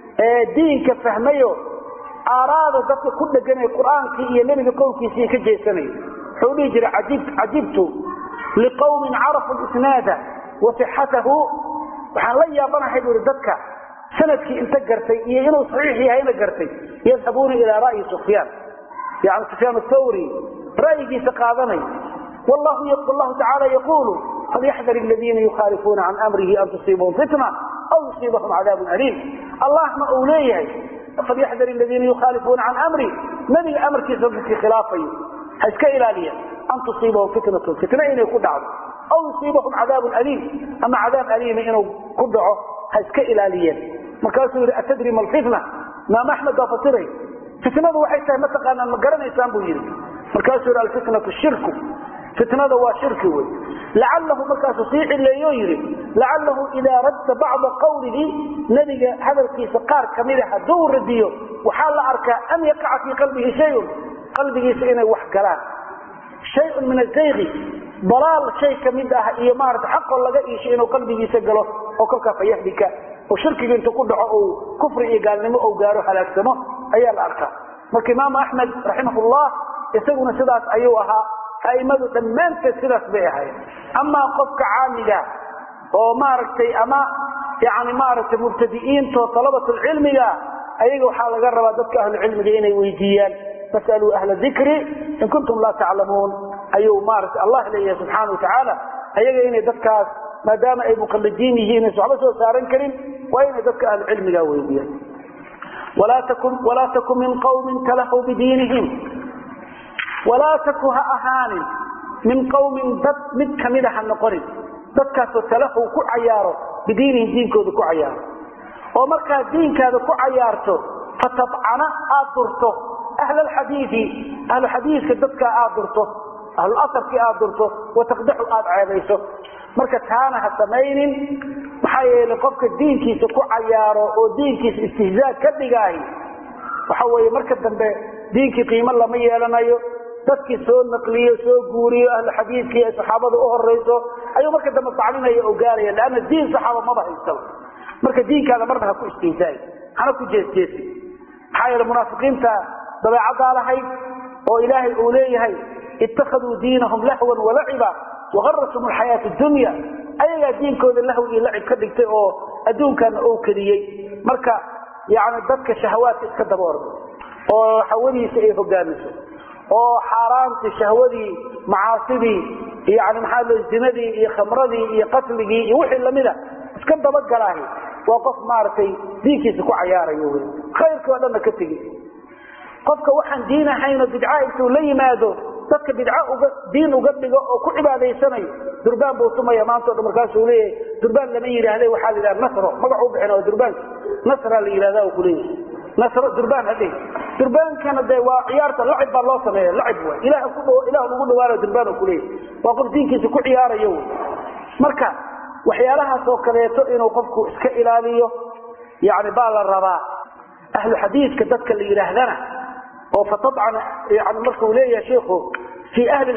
diinka fahmayo aaraada dadka ku dhaganay quraanka iyo nabiga qowlkiisa ka jeesanay wuxuu dhigi jiray ajibtu liqawmin arafu al-isnada wa sihhatahu waxaan la yaabanahay dadka سندك انت قرتي انه صحيح هنا قرتي يذهبون الى راي سفيان يعني سفيان الثوري رايي سقادني والله يقول الله تعالى يقول فليحذر الذين يخالفون عن امره ان تصيبهم فتنه او يصيبهم عذاب اليم الله ما اوليه فليحذر الذين يخالفون عن امره من الامر في خلافه حسك الى ليه ان تصيبهم فتنه انه يكون او يصيبهم عذاب اليم اما عذاب اليم انه كدعه حسك الى ليه markaasuu yiri atadri mal fitna ma mahmad afatiray fitnadu waxay tahay ma taqaanaan ma garanaysaan buu yiri markaasuu yiri al fitnatu shirku fitnadu waa shirki way la'allahu markaasuu siixi leeyo yiri la'allahu ila radda ba'd qawlihi nabiga hadalkiisa qaar kamid ah haduu radiyo waxa la arkaa an yaqa fi qalbihi shay'un qalbigiisa inay wax galaan shay'un min al-zayg ضلال شيء kamid ah iyo maarta xaq laga iishay inuu qalbigiisa galo oo kolka fayahdika وشركي انت كدعو او كفر اي قالنمو او غارو حلاكسمو ايا لا اركا marka imaam ahmed rahimahullah isaguna sidaas ayuu ahaa aymadu dhammaantood sidaas bay ahayd ama qofka caamiga oo maartay ama yaani maartay mubtadiin to talabatul ilmiga ayaga waxa laga rabaa dadka ahlu cilmiga inay weydiiyaan fasalu ahla dhikri in kuntum la ta'lamun ayuu maartay allah leeyahay subhanahu wa ta'ala ayaga inay dadkaas maadaama ay muqallidin yihiin su'aalo soo saaran karin وين ذكى العلم لا ويديه ولا تكن من قوم تلهوا بدينهم ولا تكها أهان من قوم مد كمدها النقرب ذكى تلهوا كعياره بدينهم دينكم كعياره ومركا دين كذا كعيارته فتطعنا أدرته أهل الحديث كدتك أدرته أهل الأثر كي أدرته وتقدحوا أدعيبيسه مركا كان هالسمين محايا لقفك الدين كي سكو عياره ودين كي استهزاء كدقاهي وحوي مركا دنبه دين كي قيمة لما يالنايو dadkii soo naqliyo soo guuriyo ahli xadiidkii ay saxaabada u horeyso ayuu marka dambe tacliinaya oo gaaraya laana diin saxaaba ma bahaysto marka diinkaada marna ku istiisaay hana ku jeesjeesi xayir munaafiqiinta dabeecada lahayd oo ilaahay uu leeyahay ittakhaduu diinahum lahwan wa la'iba wa gharratuhum alhayat ad-dunya ayaga diinkooda lahw iyo la'ib ka dhigtay oo adduunkan uu kadiyay marka yaani dadka shahawaadka iska daboordo oo hawadiisa ay hogaamiso oo xaaraanti shahwadii macaasidii yaani maxaa zinadii iyo khamradii iyo qatligii iyo wixii lamida iska daba galaahay waa qof maartay diinkiisa ku ciyaarayo weey khayrka oo dhan ka tagi qofka waxaan diin ahayn bidca intuu la yimaado dadka bidca uga diin uga dhigo oo ku cibaadaysanayo durbaan buu tumaya maanta oo markaas uu leeyahay durbaan lama yiraahday waxa la yiraahdaa nasro magacu bixino durbaan nasra la yiraahdaa oo kuleeyahay nasro durbaan hadii durbaan kana day waa ciyaarta lacib baa loo sameeyo lacib waa ilaahu ugu dhawaado durbaan oo kuleeyahay waa qof diinkiisa ku ciyaarayo marka waxyaalahaas oo kaleeto inuu qofku iska ilaaliyo yaani baa la rabaa ahlu xadiidka dadka la yiraahdana oo fatadcana yaani markuu leeyahay sheekhu fi ahli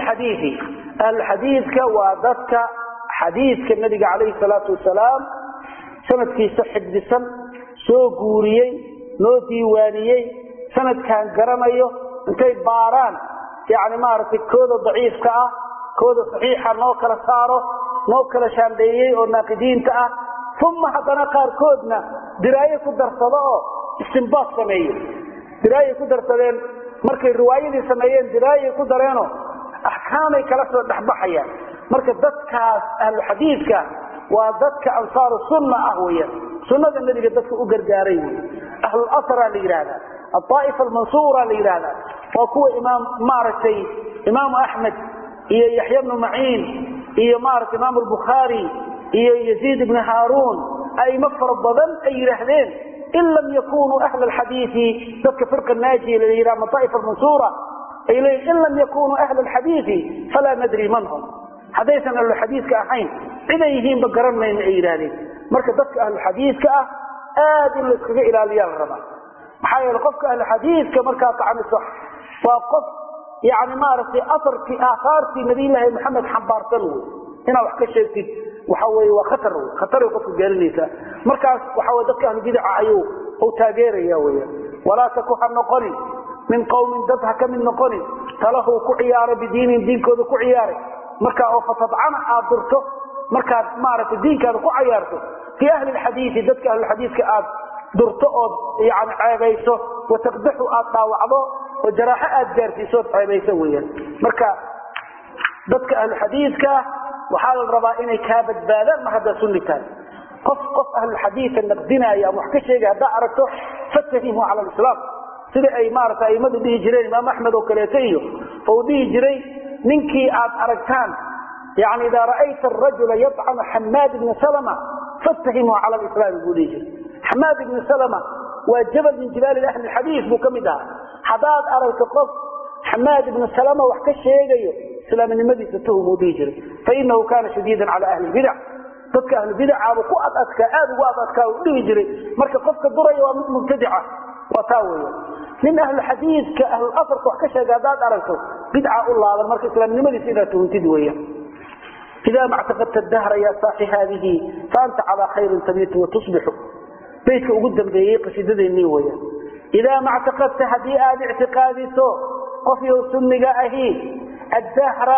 alxadiith ka waa dadka xadiidka nabiga kaleey salaatu wasalaam sanadkiisa xifdisan soo guuriyay noo diiwaaniyay sanadkan garanayo intay baaraan yaani maartay kooda daciifka ah kooda saxiixa noo kala saaro noo kala shaandeeyay oo naaqidiinta ah thumma hadana qaar koodna diraayo ku darsado oo istinbaat sameeyo diraayo ku darsadeen markay riwaayadii sameeyeen diraayo ku dareeno ahkaamay kala soo dhaxbaxayaan marka dadkaas ahlu xadiidka waa dadka ansaar sunna ah weeyaan sunnada nabiga dadka u gargaaray ahlu athara la yiraahdaa الطائفة المنصورة لإلهنا وكو إمام مارتي إمام أحمد إيه يحيى بن معين إيه مارت إمام البخاري إيه يزيد بن هارون أي مفرد ضبن أي رهدين إن لم يكونوا أهل الحديث ذلك فرق الناجي لإلهنا الطائفة المنصورة إن لم يكونوا أهل الحديث فلا ندري منهم حديثنا أهل الحديث كأحين إليهم بقررنا إن إيراني مركز ذلك أهل الحديث آدم لسكك إلى اليغرب حيال قفك أهل الحديث كمركز عن الصح وقف يعني مارسي أثر في آثار في نبي الله محمد حبار تلو هنا وحكا شيء وحوي خطر وقف الجالنيسة مركز وحوي ذلك أهل بدع عيو أو تاجيري يا ويا ولا تكوح النقري من قوم دفعك من نقري فله كعيار بدين دين كذا كعيار مركز فتضعنا أدرته مركز مارسي دين كذا كعيارته في أهل الحديث ذلك أهل الحديث كأب درتقض يعني عيبيسه وتقدحوا أطاوعضه وجراحة أدجار في صوت عيبيسه ويا مركا ضدك أهل الحديث وحال الربائن كابت بالا ما هذا سنتان قف أهل الحديث النقدنا يا محكشة هذا أردته فتهمه على الإسلام سيدي أي مارة أي مدى به جرين إمام أحمد وكليتيه فوديه جرين منكي أردتان يعني إذا رأيت الرجل يطعن حماد بن سلمة فتهمه على الإسلام يقول يجري حماد بن سلمة وجبل من جبال أهل الحديث مكمدها حداد أرى الكقف حماد بن سلمة وحكش يجيه سلام النمدي ستهم بيجري فإنه كان شديدا على أهل البدع ضدك أهل البدع وقوة أتكا وبيجري مركا قفك الضرية ومبتدعة وتاوية من أهل الحديث كأهل الأثر وحكش يجادات أرى بدعة الله على المركز سلام النمدي سيداتهم تدوية إذا ما اعتقدت الدهر يا صاحي هذه فأنت على خير تبيت وتصبح بيتك وقدم بيه قصيدة النيوية إذا ما اعتقدت هذه اعتقادته قفيه سنقا أهي الدهر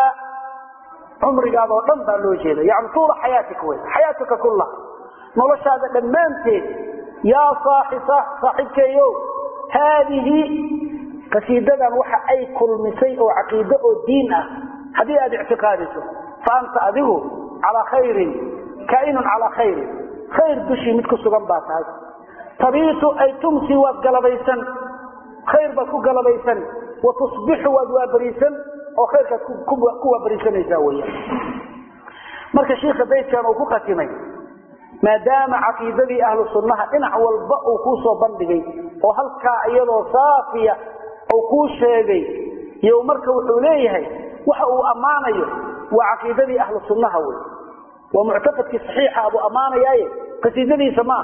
عمرك هذا وطنط اللوجيه يعني طول حياتك كلها نولش هذا لما أنت يا صاحبك يوم هذه قصيدة وحا أي كل مسيء وعقيدة ودين هذه اعتقادته فأنت أذيه على خير كائن على خير دشي متك سغن باتاي تبيت أي تمسي وقلبيسا خير بكو قلبيسا وتصبح وابريسا أو خير كو بريسا يساوية مركا شيخ بيت كانوا كو قاتمين maadaama caqiidadii ahlu sunnaha dhinac walba uu ku soo bandhigay oo halka iyadoo saafiya oo ku sheegay iyo marka wuxuu leeyahay waxa uu amaanayo waa caqiidadii ahlu sunnaha way waa mu'taqadki saxiixa abu amaanayay qasiidadii sama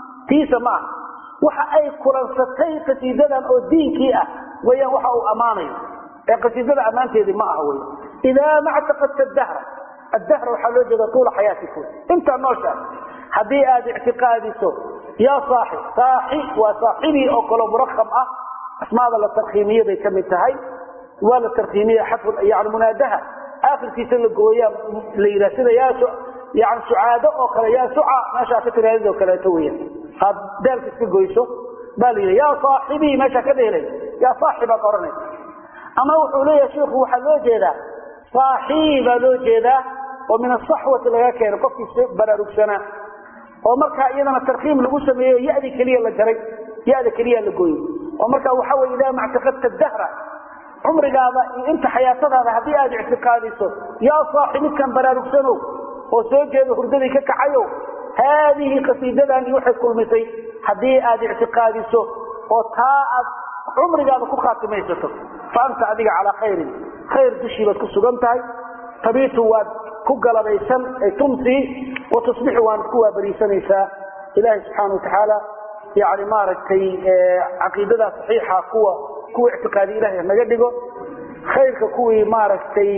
waxa ay kulansatay qasiidadan oo diinkii ah wayaan waxa uu amaanayo ee qasiidada amaanteedii ma aha way إذا ما اعتقدت الدهر وحلو جدا طول حياتكم انت نوشا هذه اعتقادي سو يا صاحي وصاحبي او كلو مرخم اسماء الله الترخيميه بيكمتهي ولا الترخيميه حفظ يعني منادها اخر في سنه قويه ليله سنه يعني سعاده او كلا يا سعى ما شافت هذه وكلا تويه هذا دالك اسك غويسو بالي يا صاحبي ما شكده لي يا صاحب قرني اما وحولي يا شيخ وحلو جدا صاحب لو جدا ومن الصحوه لغا كير قفكي براروغسنا oo marka iyadana tarqiim lagu sameeyo yaadi kaliya la jaray yaadi kaliya la gooyo oo marka waxa way ila mactaqadta dahra umrigaada inta hayatadaada hadii aad i'tiqaadiso ya saaxibkan baraarugsano oo soo jeedo hurdadii ka kacayo هذه قصيدتان waxay kulmisay hadii aad i'tiqaadiso oo taa aad umrigaada ku khatimaysato faanta adiga ala khayr dushi baad ku sugan tahay tabiitu waad ku galabaysan ay tumsi وتصبح وان كوا بريسانيسا إلهي سبحانه وتعالى يعني ماركتي عقيدة صحيحة كوا اعتقادي إلهي نقدقه خيرك كوي ماركتي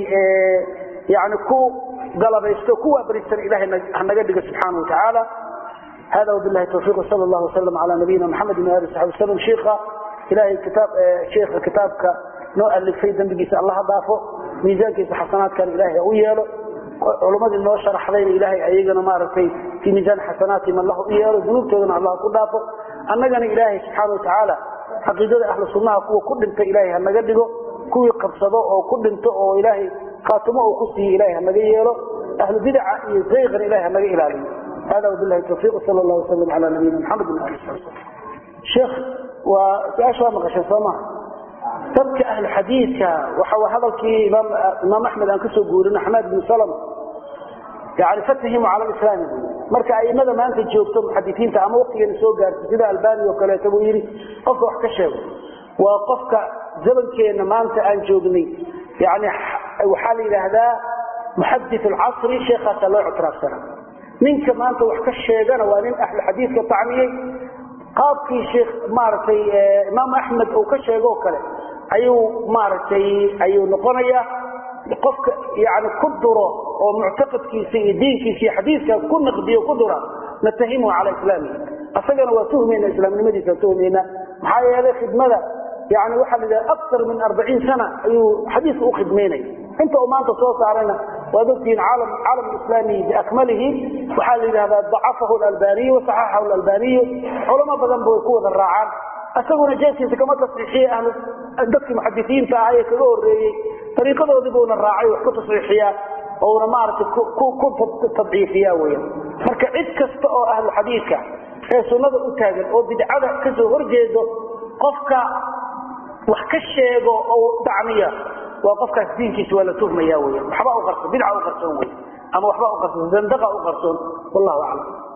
يعني قلب يستو كوا بريسان إلهي نقدقه سبحانه وتعالى هذا وبالله التوفيق صلى الله وسلم على نبينا محمد وآله وصحبه وسلم شيخة إلهي شيخ كتابك نؤلف في ذنبك الله ضافه ميزانك حسنات كان إلهي أوياله علماء النور شرح لنا إلهي أيقنا ماركي في ميزان حسنات من الله إياه ذنوبتنا الله قدافه أننا إلهي سبحانه وتعالى حقيقة أهل السنة كل انت إلهي هنقدقه كوي قبصده أو كل انت أو إلهي خاتمه أو قصيه إلهي هنقيله أهل بدع زيغا إلهي هنقي إلهي هذا وبالله التوفيق صلى الله وسلم على نبينا محمد وآله وسلم شيخ وسأشوى مغشى سماه تبكى أهل حديثك وحوى هذا إمام أحمد أنكسه قولنا حماد بن سلم يعني فتهم على الإسلام مركا أي ماذا ما أنت جوبتم محدثين تعمل وقت ينسوق سيدة ألباني وكلا تبويري قفك وحكشه وقفك زمن كينا ما أنت أنجوبني يعني وحالي لهذا محدث العصر شيخة الله اعتراف سنة منك ما أنت وحكشه وانين أهل الحديث كطعمية قابكي شيخ مارتي إمام أحمد أو كشه وكلا أيو مارتي أيو نقنية قفك يعني قدره ومعتقد كيسي دين كيسي حديثك كل نقضي وقدره نتهمه على إسلامه أصدقنا وتهمين الإسلام المدينة تهمينا محايا هذا خدمة يعني واحد أكثر من 40 سنة أيو حديث أخدميني انت وما تصوص علينا وذلك عالم الإسلامي بأكمله وحال هذا ضعفه الألباني وصححه الألباني علماء بدن بوكوة الرعان أسألنا جيسي كما تصريحية أهل الدك محدثين فهي كذور طريقة ذبون الراعي وحكو تصريحية أو نمارة كنت تضعيفية ويا فركعيد كستأو أهل الحديثة سنة أتاجد أو بدعادة كسو هرجيدو قفك وحكشيغو أو دعمية وقفك الدين كيس ولا تهمة ياوية وحباء أغرسون بدعة أغرسون أما وحباء أغرسون زندقة أغرسون والله أعلم